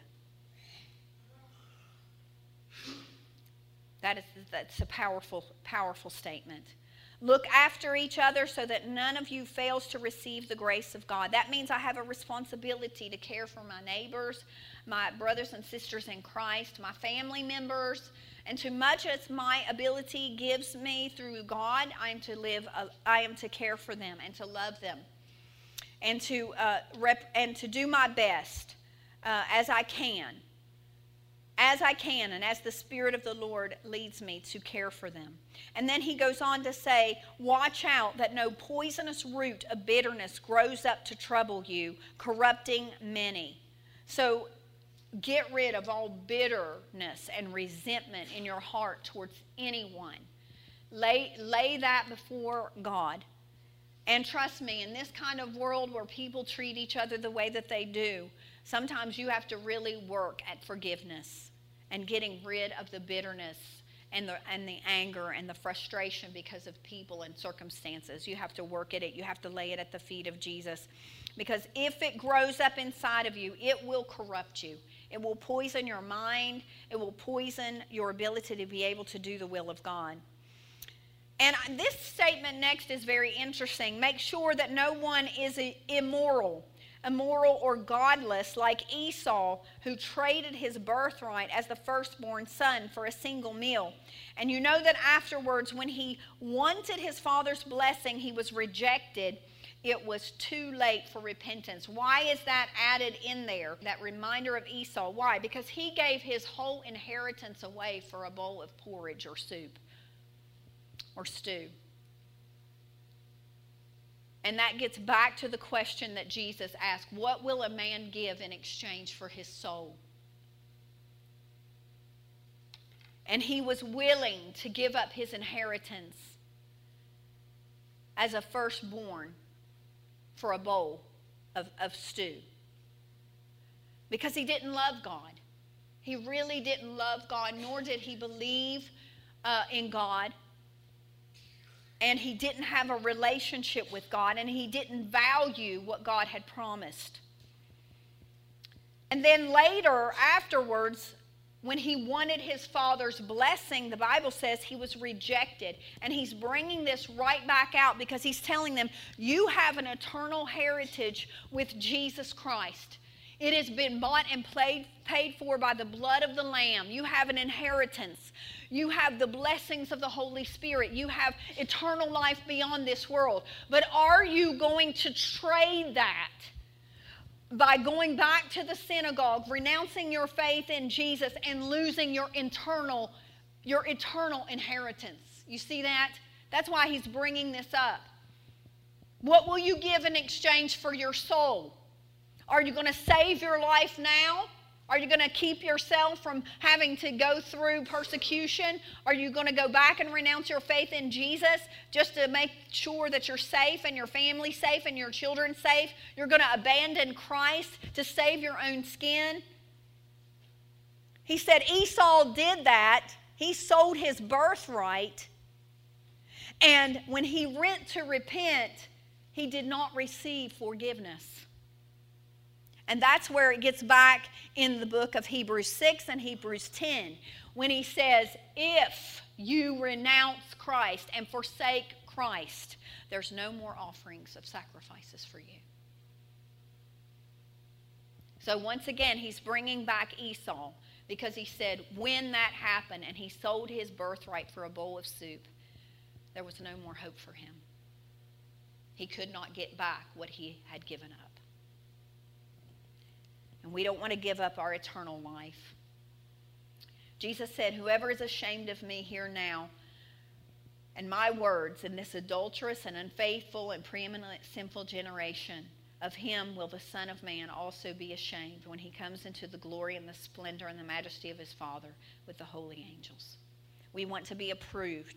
That's a powerful, powerful statement. Look after each other so that none of you fails to receive the grace of God. That means I have a responsibility to care for my neighbors, my brothers and sisters in Christ, my family members, and too much as my ability gives me through God, I am to care for them and to love them, and to do my best as I can, and as the Spirit of the Lord leads me to care for them. And then he goes on to say, watch out that no poisonous root of bitterness grows up to trouble you, corrupting many. So get rid of all bitterness and resentment in your heart towards anyone. Lay that before God. And trust me, in this kind of world where people treat each other the way that they do, sometimes you have to really work at forgiveness and getting rid of the bitterness and the anger and the frustration because of people and circumstances. You have to work at it. You have to lay it at the feet of Jesus. Because if it grows up inside of you, it will corrupt you. It will poison your mind. It will poison your ability to be able to do the will of God. And this statement next is very interesting. Make sure that no one is immoral or godless like Esau, who traded his birthright as the firstborn son for a single meal. And you know that afterwards, when he wanted his father's blessing, he was rejected. It was too late for repentance. Why is that added in there, that reminder of Esau? Why? Because he gave his whole inheritance away for a bowl of porridge or soup or stew. And that gets back to the question that Jesus asked, what will a man give in exchange for his soul? And he was willing to give up his inheritance as a firstborn for a bowl of stew. Because he didn't love God. He really didn't love God, nor did he believe in God. And he didn't have a relationship with God, and he didn't value what God had promised. And then later, afterwards, when he wanted his father's blessing, the Bible says he was rejected. And he's bringing this right back out because he's telling them, you have an eternal heritage with Jesus Christ. It has been bought and paid for by the blood of the Lamb. You have an inheritance. You have the blessings of the Holy Spirit. You have eternal life beyond this world. But are you going to trade that by going back to the synagogue, renouncing your faith in Jesus, and losing your eternal inheritance? You see that? That's why he's bringing this up. What will you give in exchange for your soul? Are you going to save your life now? Are you going to keep yourself from having to go through persecution? Are you going to go back and renounce your faith in Jesus just to make sure that you're safe and your family's safe and your children safe? You're going to abandon Christ to save your own skin? He said Esau did that. He sold his birthright. And when he went to repent, he did not receive forgiveness. And that's where it gets back in the book of Hebrews 6 and Hebrews 10, when he says, if you renounce Christ and forsake Christ, there's no more offerings of sacrifices for you. So once again, he's bringing back Esau, because he said when that happened and he sold his birthright for a bowl of soup, there was no more hope for him. He could not get back what he had given up. And we don't want to give up our eternal life. Jesus said, whoever is ashamed of me here now and my words in this adulterous and unfaithful and preeminent sinful generation, of him will the Son of Man also be ashamed when he comes into the glory and the splendor and the majesty of his Father with the holy angels. We want to be approved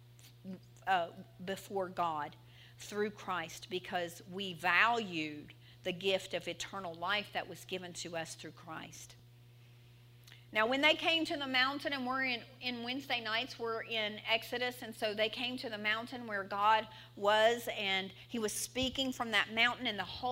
before God through Christ because we valued the gift of eternal life that was given to us through Christ. Now, when they came to the mountain, and we're in Wednesday nights, we're in Exodus, and so they came to the mountain where God was, and he was speaking from that mountain, and the whole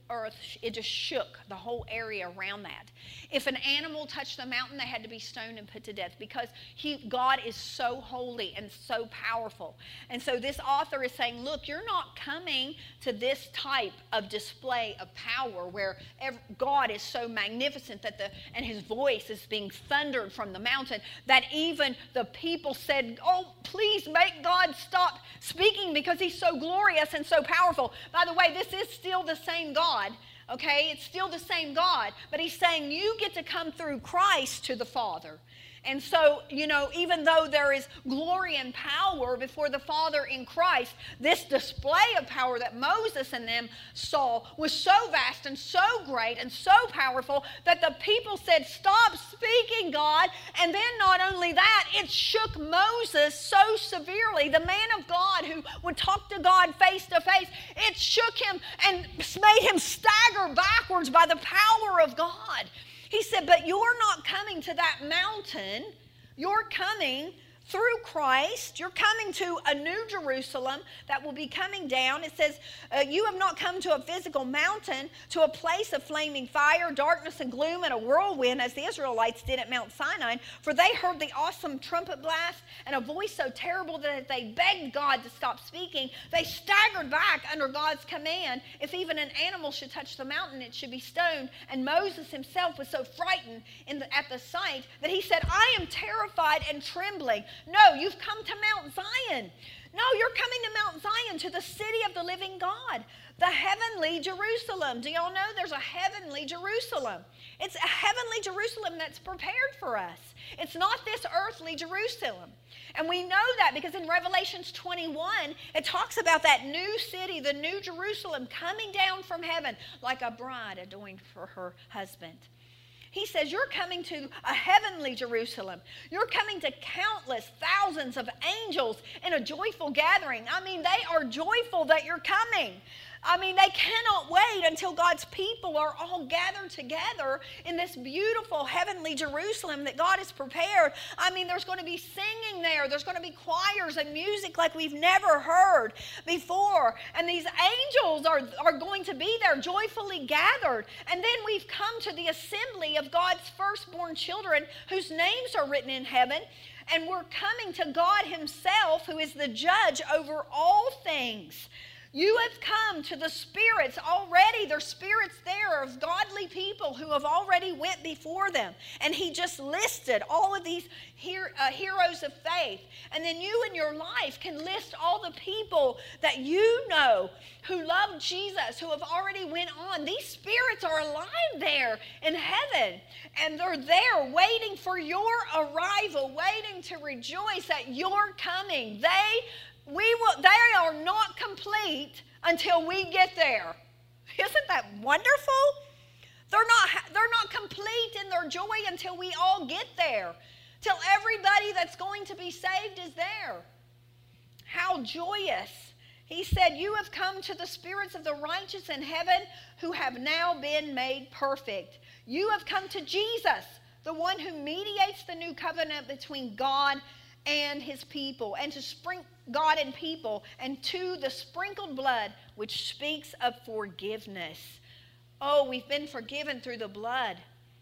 earth, it just shook the whole area around that. If an animal touched the mountain, they had to be stoned and put to death, because God is so holy and so powerful. And so this author is saying, look, you're not coming to this type of display of power where God is so magnificent and his voice is being thundered from the mountain that even the people said, oh, please make God stop speaking because he's so glorious and so powerful. By the way, this is still the same God. Okay, it's still the same God, but he's saying you get to come through Christ to the Father. And so, even though there is glory and power before the Father in Christ, this display of power that Moses and them saw was so vast and so great and so powerful that the people said, stop speaking, God. And then not only that, it shook Moses so severely, the man of God who would talk to God face to face, it shook him and made him stagger backwards by the power of God. He said, but you're not coming to that mountain. You're coming through Christ. You're coming to a new Jerusalem that will be coming down. It says, you have not come to a physical mountain, to a place of flaming fire, darkness and gloom, and a whirlwind, as the Israelites did at Mount Sinai. For they heard the awesome trumpet blast and a voice so terrible that they begged God to stop speaking. They staggered back under God's command. If even an animal should touch the mountain, it should be stoned. And Moses himself was so frightened at the sight that he said, I am terrified and trembling. No, you've come to Mount Zion. No, you're coming to Mount Zion, to the city of the living God, the heavenly Jerusalem. Do y'all know there's a heavenly Jerusalem? It's a heavenly Jerusalem that's prepared for us. It's not this earthly Jerusalem. And we know that because in Revelations 21, it talks about that new city, the new Jerusalem, coming down from heaven like a bride adorned for her husband. He says, you're coming to a heavenly Jerusalem. You're coming to countless thousands of angels in a joyful gathering. I mean, they are joyful that you're coming. I mean, they cannot wait until God's people are all gathered together in this beautiful heavenly Jerusalem that God has prepared. I mean, there's going to be singing there. There's going to be choirs and music like we've never heard before. And these angels are going to be there joyfully gathered. And then we've come to the assembly of God's firstborn children whose names are written in heaven. And we're coming to God himself, who is the judge over all things. You have come to the spirits already. There's spirits there of godly people who have already went before them. And he just listed all of these heroes of faith. And then you in your life can list all the people that you know who love Jesus, who have already went on. These spirits are alive there in heaven. And they're there waiting for your arrival, waiting to rejoice that you're coming. They are not complete until we get there. Isn't that wonderful? They're not complete in their joy until we all get there. Till everybody that's going to be saved is there. How joyous. He said, you have come to the spirits of the righteous in heaven who have now been made perfect. You have come to Jesus, the one who mediates the new covenant between God and his people, and to God and people, and to the sprinkled blood which speaks of forgiveness. Oh, we've been forgiven through the blood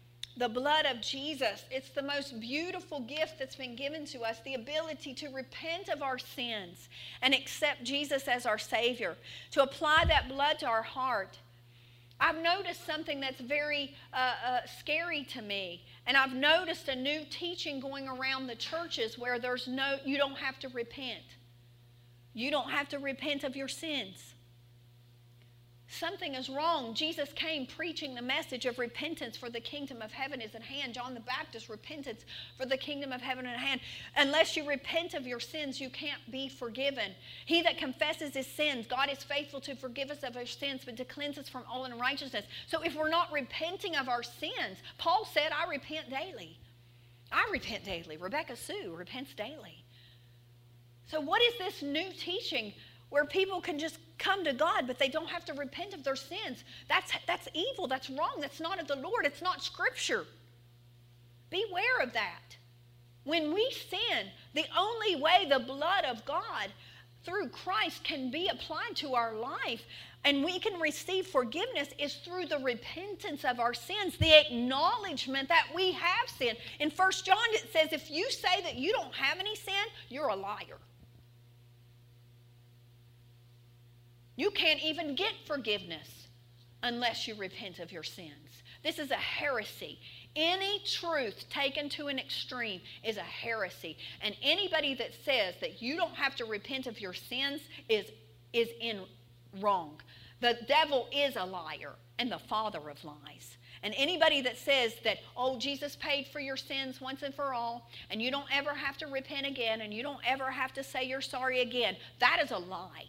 of Jesus. It's the most beautiful gift that's been given to us, the ability to repent of our sins and accept Jesus as our Savior, to apply that blood to our heart. I've noticed something that's very scary to me. And I've noticed a new teaching going around the churches where you don't have to repent. You don't have to repent of your sins. Something is wrong. Jesus came preaching the message of repentance, for the kingdom of heaven is at hand. John the Baptist, repentance, for the kingdom of heaven is at hand. Unless you repent of your sins, you can't be forgiven. He that confesses his sins, God is faithful to forgive us of our sins, but to cleanse us from all unrighteousness. So if we're not repenting of our sins, Paul said, I repent daily. I repent daily. Rebecca Sue repents daily. So what is this new teaching where people can just come to God, but they don't have to repent of their sins? That's evil. That's wrong. That's not of the Lord. It's not Scripture. Beware of that. When we sin, the only way the blood of God through Christ can be applied to our life, And we can receive forgiveness is through the repentance of our sins, the acknowledgement that we have sinned. In 1 John it says, if you say that you don't have any sin, you're a liar. You can't even get forgiveness unless you repent of your sins. This is a heresy. Any truth taken to an extreme is a heresy. And anybody that says that you don't have to repent of your sins is in wrong. The devil is a liar and the father of lies. And anybody that says that, oh, Jesus paid for your sins once and for all, and you don't ever have to repent again, and you don't ever have to say you're sorry again, that is a lie.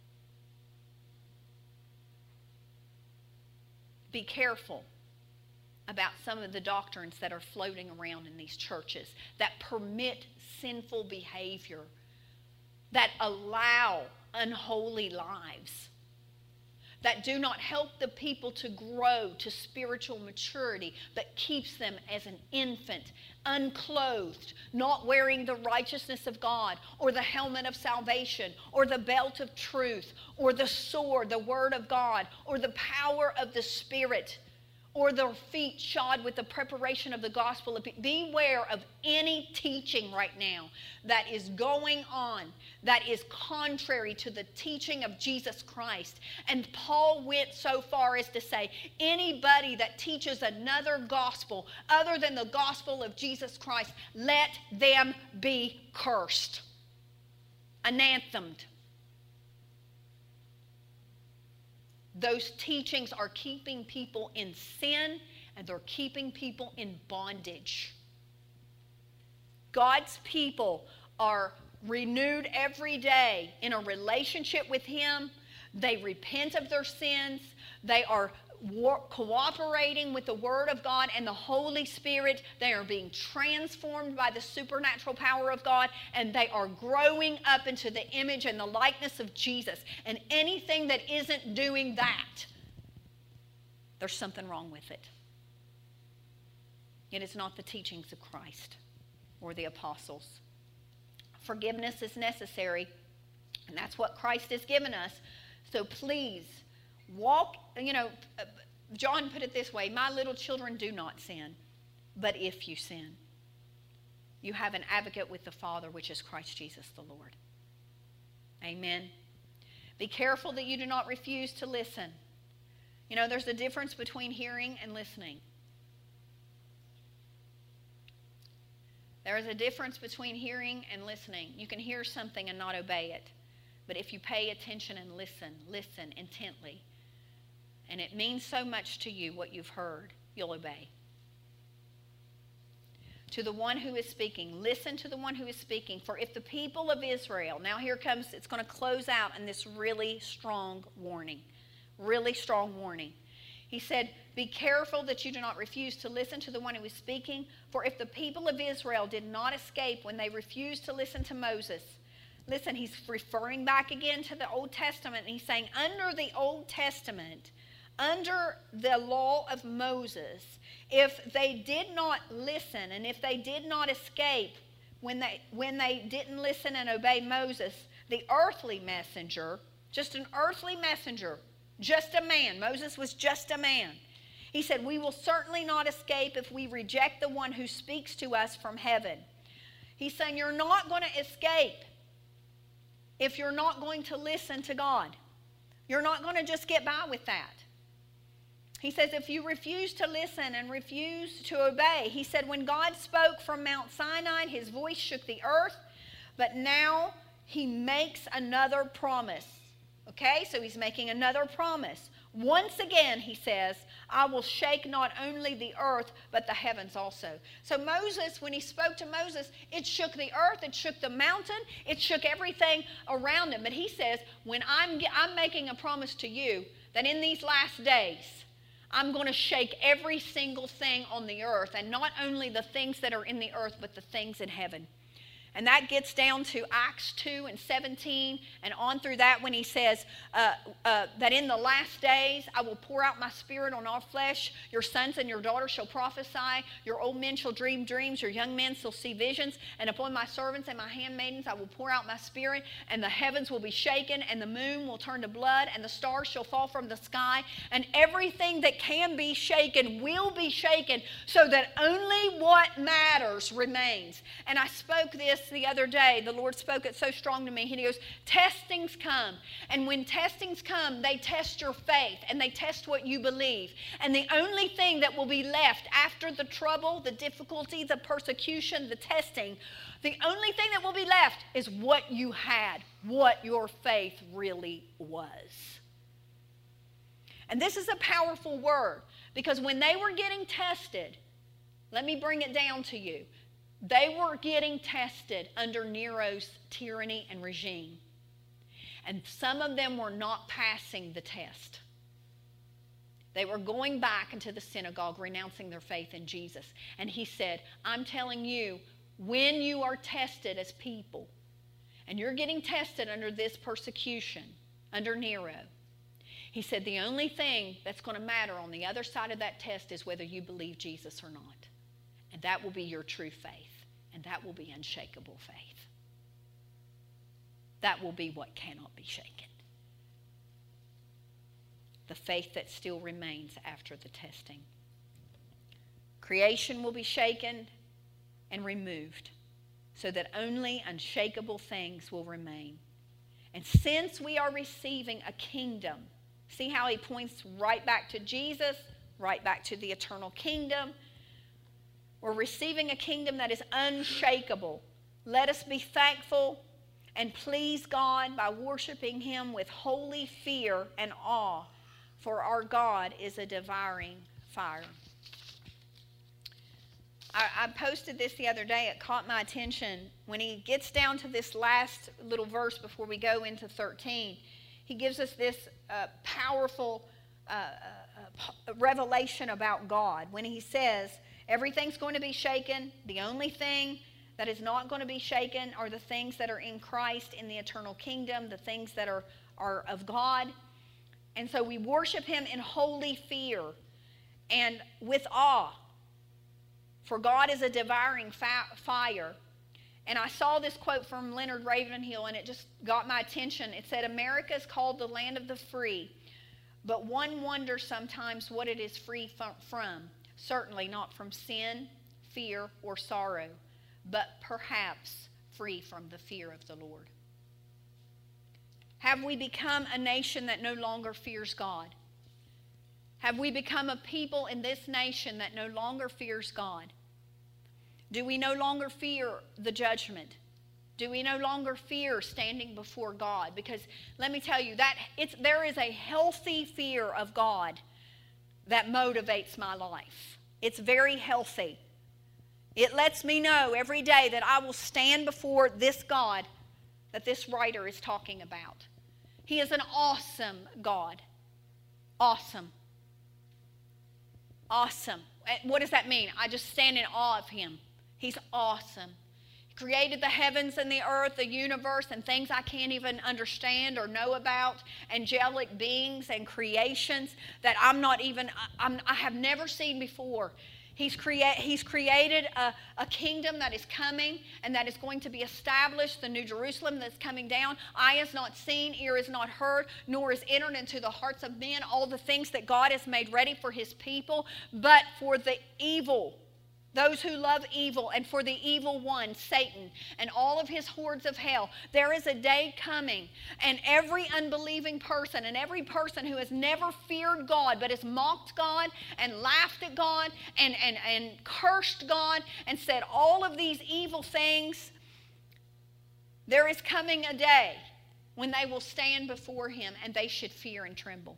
Be careful about some of the doctrines that are floating around in these churches that permit sinful behavior, that allow unholy lives, that do not help the people to grow to spiritual maturity, but keeps them as an infant, unclothed, not wearing the righteousness of God, or the helmet of salvation, or the belt of truth, or the sword, the word of God, or the power of the Spirit, or their feet shod with the preparation of the gospel of peace. Beware of any teaching right now that is going on that is contrary to the teaching of Jesus Christ. And Paul went so far as to say, anybody that teaches another gospel other than the gospel of Jesus Christ, let them be cursed, anathemed. Those teachings are keeping people in sin, and they're keeping people in bondage. God's people are renewed every day in a relationship with Him. They repent of their sins. They are cooperating with the Word of God and the Holy Spirit. They are being transformed by the supernatural power of God, and they are growing up into the image and the likeness of Jesus. And anything that isn't doing that, there's something wrong with it. It is not the teachings of Christ or the apostles. Forgiveness is necessary, and that's what Christ has given us. So please, walk, John put it this way, my little children, do not sin, but if you sin, you have an advocate with the Father, which is Christ Jesus the Lord. Amen. Be careful that you do not refuse to listen. There's a difference between hearing and listening. There is a difference between hearing and listening. You can hear something and not obey it. But if you pay attention and listen intently, and it means so much to you what you've heard, you'll obey. To the one who is speaking, listen to the one who is speaking. For if the people of Israel, now here comes, it's going to close out in this really strong warning. Really strong warning. He said, be careful that you do not refuse to listen to the one who is speaking. For if the people of Israel did not escape when they refused to listen to Moses. Listen, he's referring back again to the Old Testament. And he's saying, under the Old Testament, under the law of Moses, if they did not listen and if they did not escape when they didn't listen and obey Moses, the earthly messenger, just an earthly messenger, just a man. Moses was just a man. He said, we will certainly not escape if we reject the one who speaks to us from heaven. He's saying you're not going to escape if you're not going to listen to God. You're not going to just get by with that. He says if you refuse to listen and refuse to obey, he said when God spoke from Mount Sinai, his voice shook the earth, but now he makes another promise. Okay, so he's making another promise. Once again, he says, I will shake not only the earth, but the heavens also. So Moses, when he spoke to Moses, it shook the earth, it shook the mountain, it shook everything around him. But he says, when I'm making a promise to you that in these last days, I'm going to shake every single thing on the earth, and not only the things that are in the earth, but the things in heaven. And that gets down to Acts 2 and 17 and on through that when he says that in the last days I will pour out my Spirit on all flesh. Your sons and your daughters shall prophesy. Your old men shall dream dreams. Your young men shall see visions. And upon my servants and my handmaidens I will pour out my Spirit. And the heavens will be shaken, and the moon will turn to blood, and the stars shall fall from the sky. And everything that can be shaken will be shaken, so that only what matters remains. And I spoke this the other day. The Lord spoke it so strong to me. He goes, testings come. And when testings come, they test your faith and they test what you believe. And the only thing that will be left after the trouble, the difficulty, the persecution, the testing, the only thing that will be left is what you had, what your faith really was. And this is a powerful word, because when they were getting tested, let me bring it down to you. They were getting tested under Nero's tyranny and regime. And some of them were not passing the test. They were going back into the synagogue, renouncing their faith in Jesus. And he said, I'm telling you, when you are tested as people, and you're getting tested under this persecution, under Nero, he said the only thing that's going to matter on the other side of that test is whether you believe Jesus or not. And that will be your true faith. And that will be unshakable faith. That will be what cannot be shaken. The faith that still remains after the testing. Creation will be shaken and removed, so that only unshakable things will remain. And since we are receiving a kingdom, see how he points right back to Jesus, right back to the eternal kingdom. We're receiving a kingdom that is unshakable. Let us be thankful and please God by worshiping him with holy fear and awe, for our God is a devouring fire. I posted this the other day. It caught my attention. When he gets down to this last little verse before we go into 13, he gives us this powerful revelation about God. When he says, everything's going to be shaken. The only thing that is not going to be shaken are the things that are in Christ in the eternal kingdom, the things that are of God. And so we worship him in holy fear and with awe. For God is a devouring fire. And I saw this quote from Leonard Ravenhill, and it just got my attention. It said, America is called the land of the free, but one wonders sometimes what it is free from. Certainly not from sin, fear, or sorrow, but perhaps free from the fear of the Lord. Have we become a nation that no longer fears God? Have we become a people in this nation that no longer fears God? Do we no longer fear the judgment? Do we no longer fear standing before God? Because let me tell you, there is a healthy fear of God that motivates my life. It's very healthy. It lets me know every day that I will stand before this God that this writer is talking about. He is an awesome God. Awesome. Awesome. What does that mean? I just stand in awe of him. He's awesome. He created the heavens and the earth, the universe, and things I can't even understand or know about, angelic beings and creations that I have never seen before. He's created a kingdom that is coming and that is going to be established, the New Jerusalem that's coming down. Eye has not seen, ear has not heard, nor is entered into the hearts of men all the things that God has made ready for his people, but for the evil, those who love evil, and for the evil one, Satan, and all of his hordes of hell. There is a day coming, and every unbelieving person and every person who has never feared God but has mocked God and laughed at God and cursed God and said all of these evil things, there is coming a day when they will stand before him and they should fear and tremble.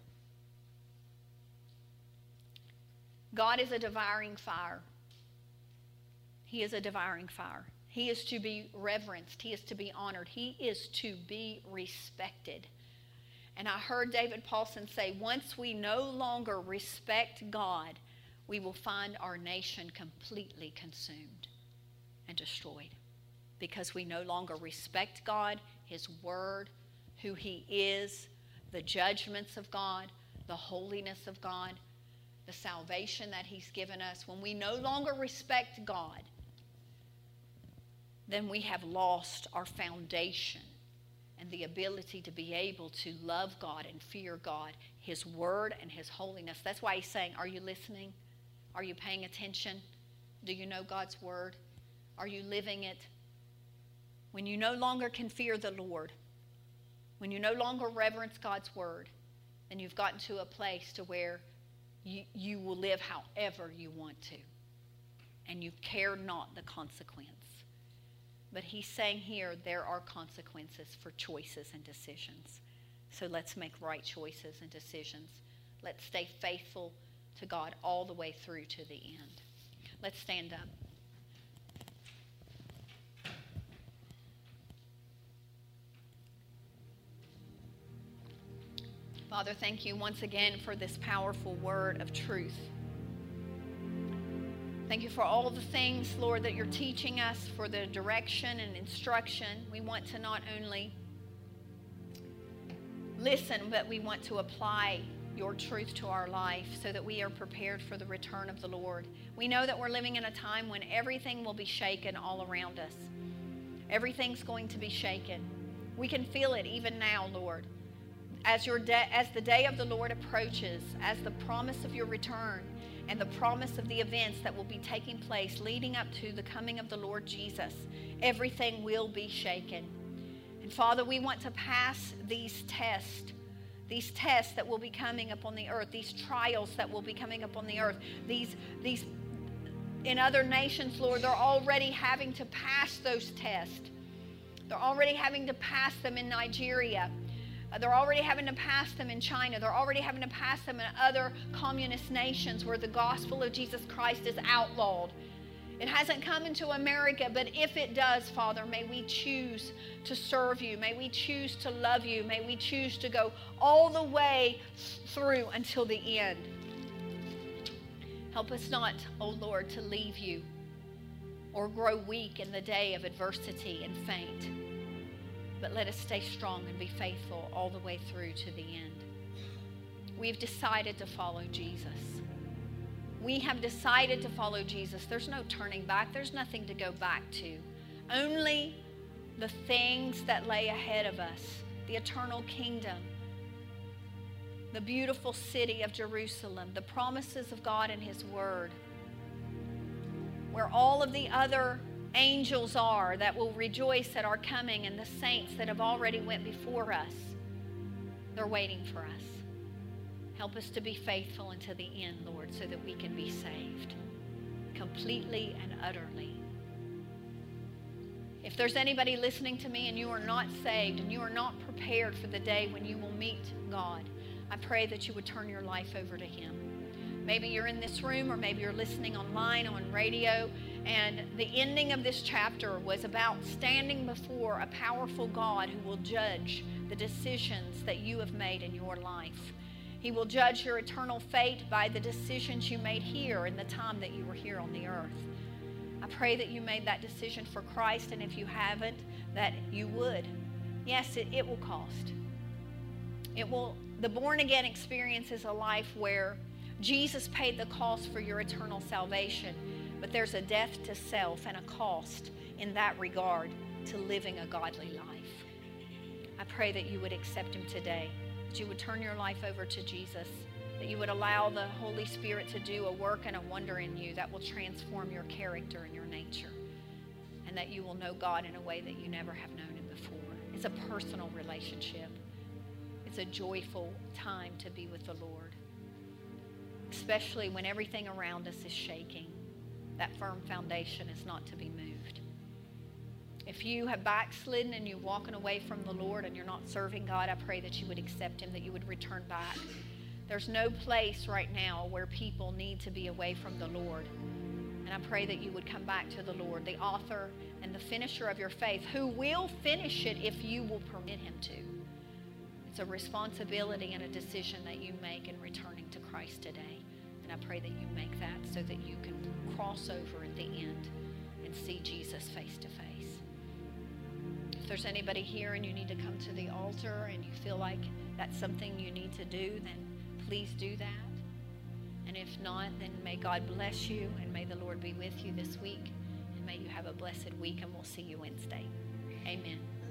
God is a devouring fire. He is a devouring fire. He is to be reverenced. He is to be honored. He is to be respected. And I heard David Paulson say, once we no longer respect God, we will find our nation completely consumed and destroyed. because we no longer respect God, His Word, who He is, the judgments of God, the holiness of God, the salvation that He's given us. When we no longer respect God, then we have lost our foundation and the ability to be able to love God and fear God, His Word and His holiness. That's why He's saying, are you listening? Are you paying attention? Do you know God's Word? Are you living it? When you no longer can fear the Lord, when you no longer reverence God's Word, then you've gotten to a place to where you will live however you want to. And you care not the consequence. But He's saying here there are consequences for choices and decisions. So let's make right choices and decisions. Let's stay faithful to God all the way through to the end. Let's stand up. Father, thank you once again for this powerful word of truth. Thank you for all the things, Lord, that you're teaching us, for the direction and instruction. We want to not only listen, but we want to apply your truth to our life so that we are prepared for the return of the Lord. We know that we're living in a time when everything will be shaken all around us. Everything's going to be shaken. We can feel it even now, Lord. As the day of the Lord approaches, as the promise of your return and the promise of the events that will be taking place leading up to the coming of the Lord Jesus, everything will be shaken. And Father, we want to pass these tests that will be coming upon the earth, these trials that will be coming upon the earth, these in other nations, Lord, they're already having to pass those tests. They're already having to pass them in Nigeria. They're already having to pass them in China. They're already having to pass them in other communist nations where the gospel of Jesus Christ is outlawed. It hasn't come into America, but if it does, Father, may we choose to serve you. May we choose to love you. May we choose to go all the way through until the end. Help us not, O Lord, to leave you or grow weak in the day of adversity and faint. But let us stay strong and be faithful all the way through to the end. We've decided to follow Jesus. We have decided to follow Jesus. There's no turning back. There's nothing to go back to. Only the things that lay ahead of us, the eternal kingdom, the beautiful city of Jerusalem, the promises of God and His Word, where all of the other angels are that will rejoice at our coming, and the saints that have already went before us, they're waiting for us. Help us to be faithful until the end, Lord, so that we can be saved completely and utterly. If there's anybody listening to me and you are not saved and you are not prepared for the day when you will meet God, I pray that you would turn your life over to Him. Maybe you're in this room, or maybe you're listening online on radio, and the ending of this chapter was about standing before a powerful God who will judge the decisions that you have made in your life. He will judge your eternal fate by the decisions you made here in the time that you were here on the earth. I pray that you made that decision for Christ, and if you haven't, that you would. Yes, it will cost. The born-again experience is a life where Jesus paid the cost for your eternal salvation, but there's a death to self and a cost in that regard to living a godly life. I pray that you would accept Him today, that you would turn your life over to Jesus, that you would allow the Holy Spirit to do a work and a wonder in you that will transform your character and your nature, and that you will know God in a way that you never have known Him before. It's a personal relationship. It's a joyful time to be with the Lord, especially when everything around us is shaking. That firm foundation is not to be moved. If you have backslidden and you're walking away from the Lord and you're not serving God, I pray that you would accept Him, that you would return back. There's no place right now where people need to be away from the Lord. And I pray that you would come back to the Lord, the author and the finisher of your faith, who will finish it if you will permit Him to. It's a responsibility and a decision that you make in returning to Christ today. And I pray that you make that so that you can cross over at the end and see Jesus face to face. there's anybody here and you need to come to the altar and you feel like that's something you need to do, then please do that. And if not, then may God bless you, and may the Lord be with you this week, and may you have a blessed week, and we'll see you Wednesday. Amen.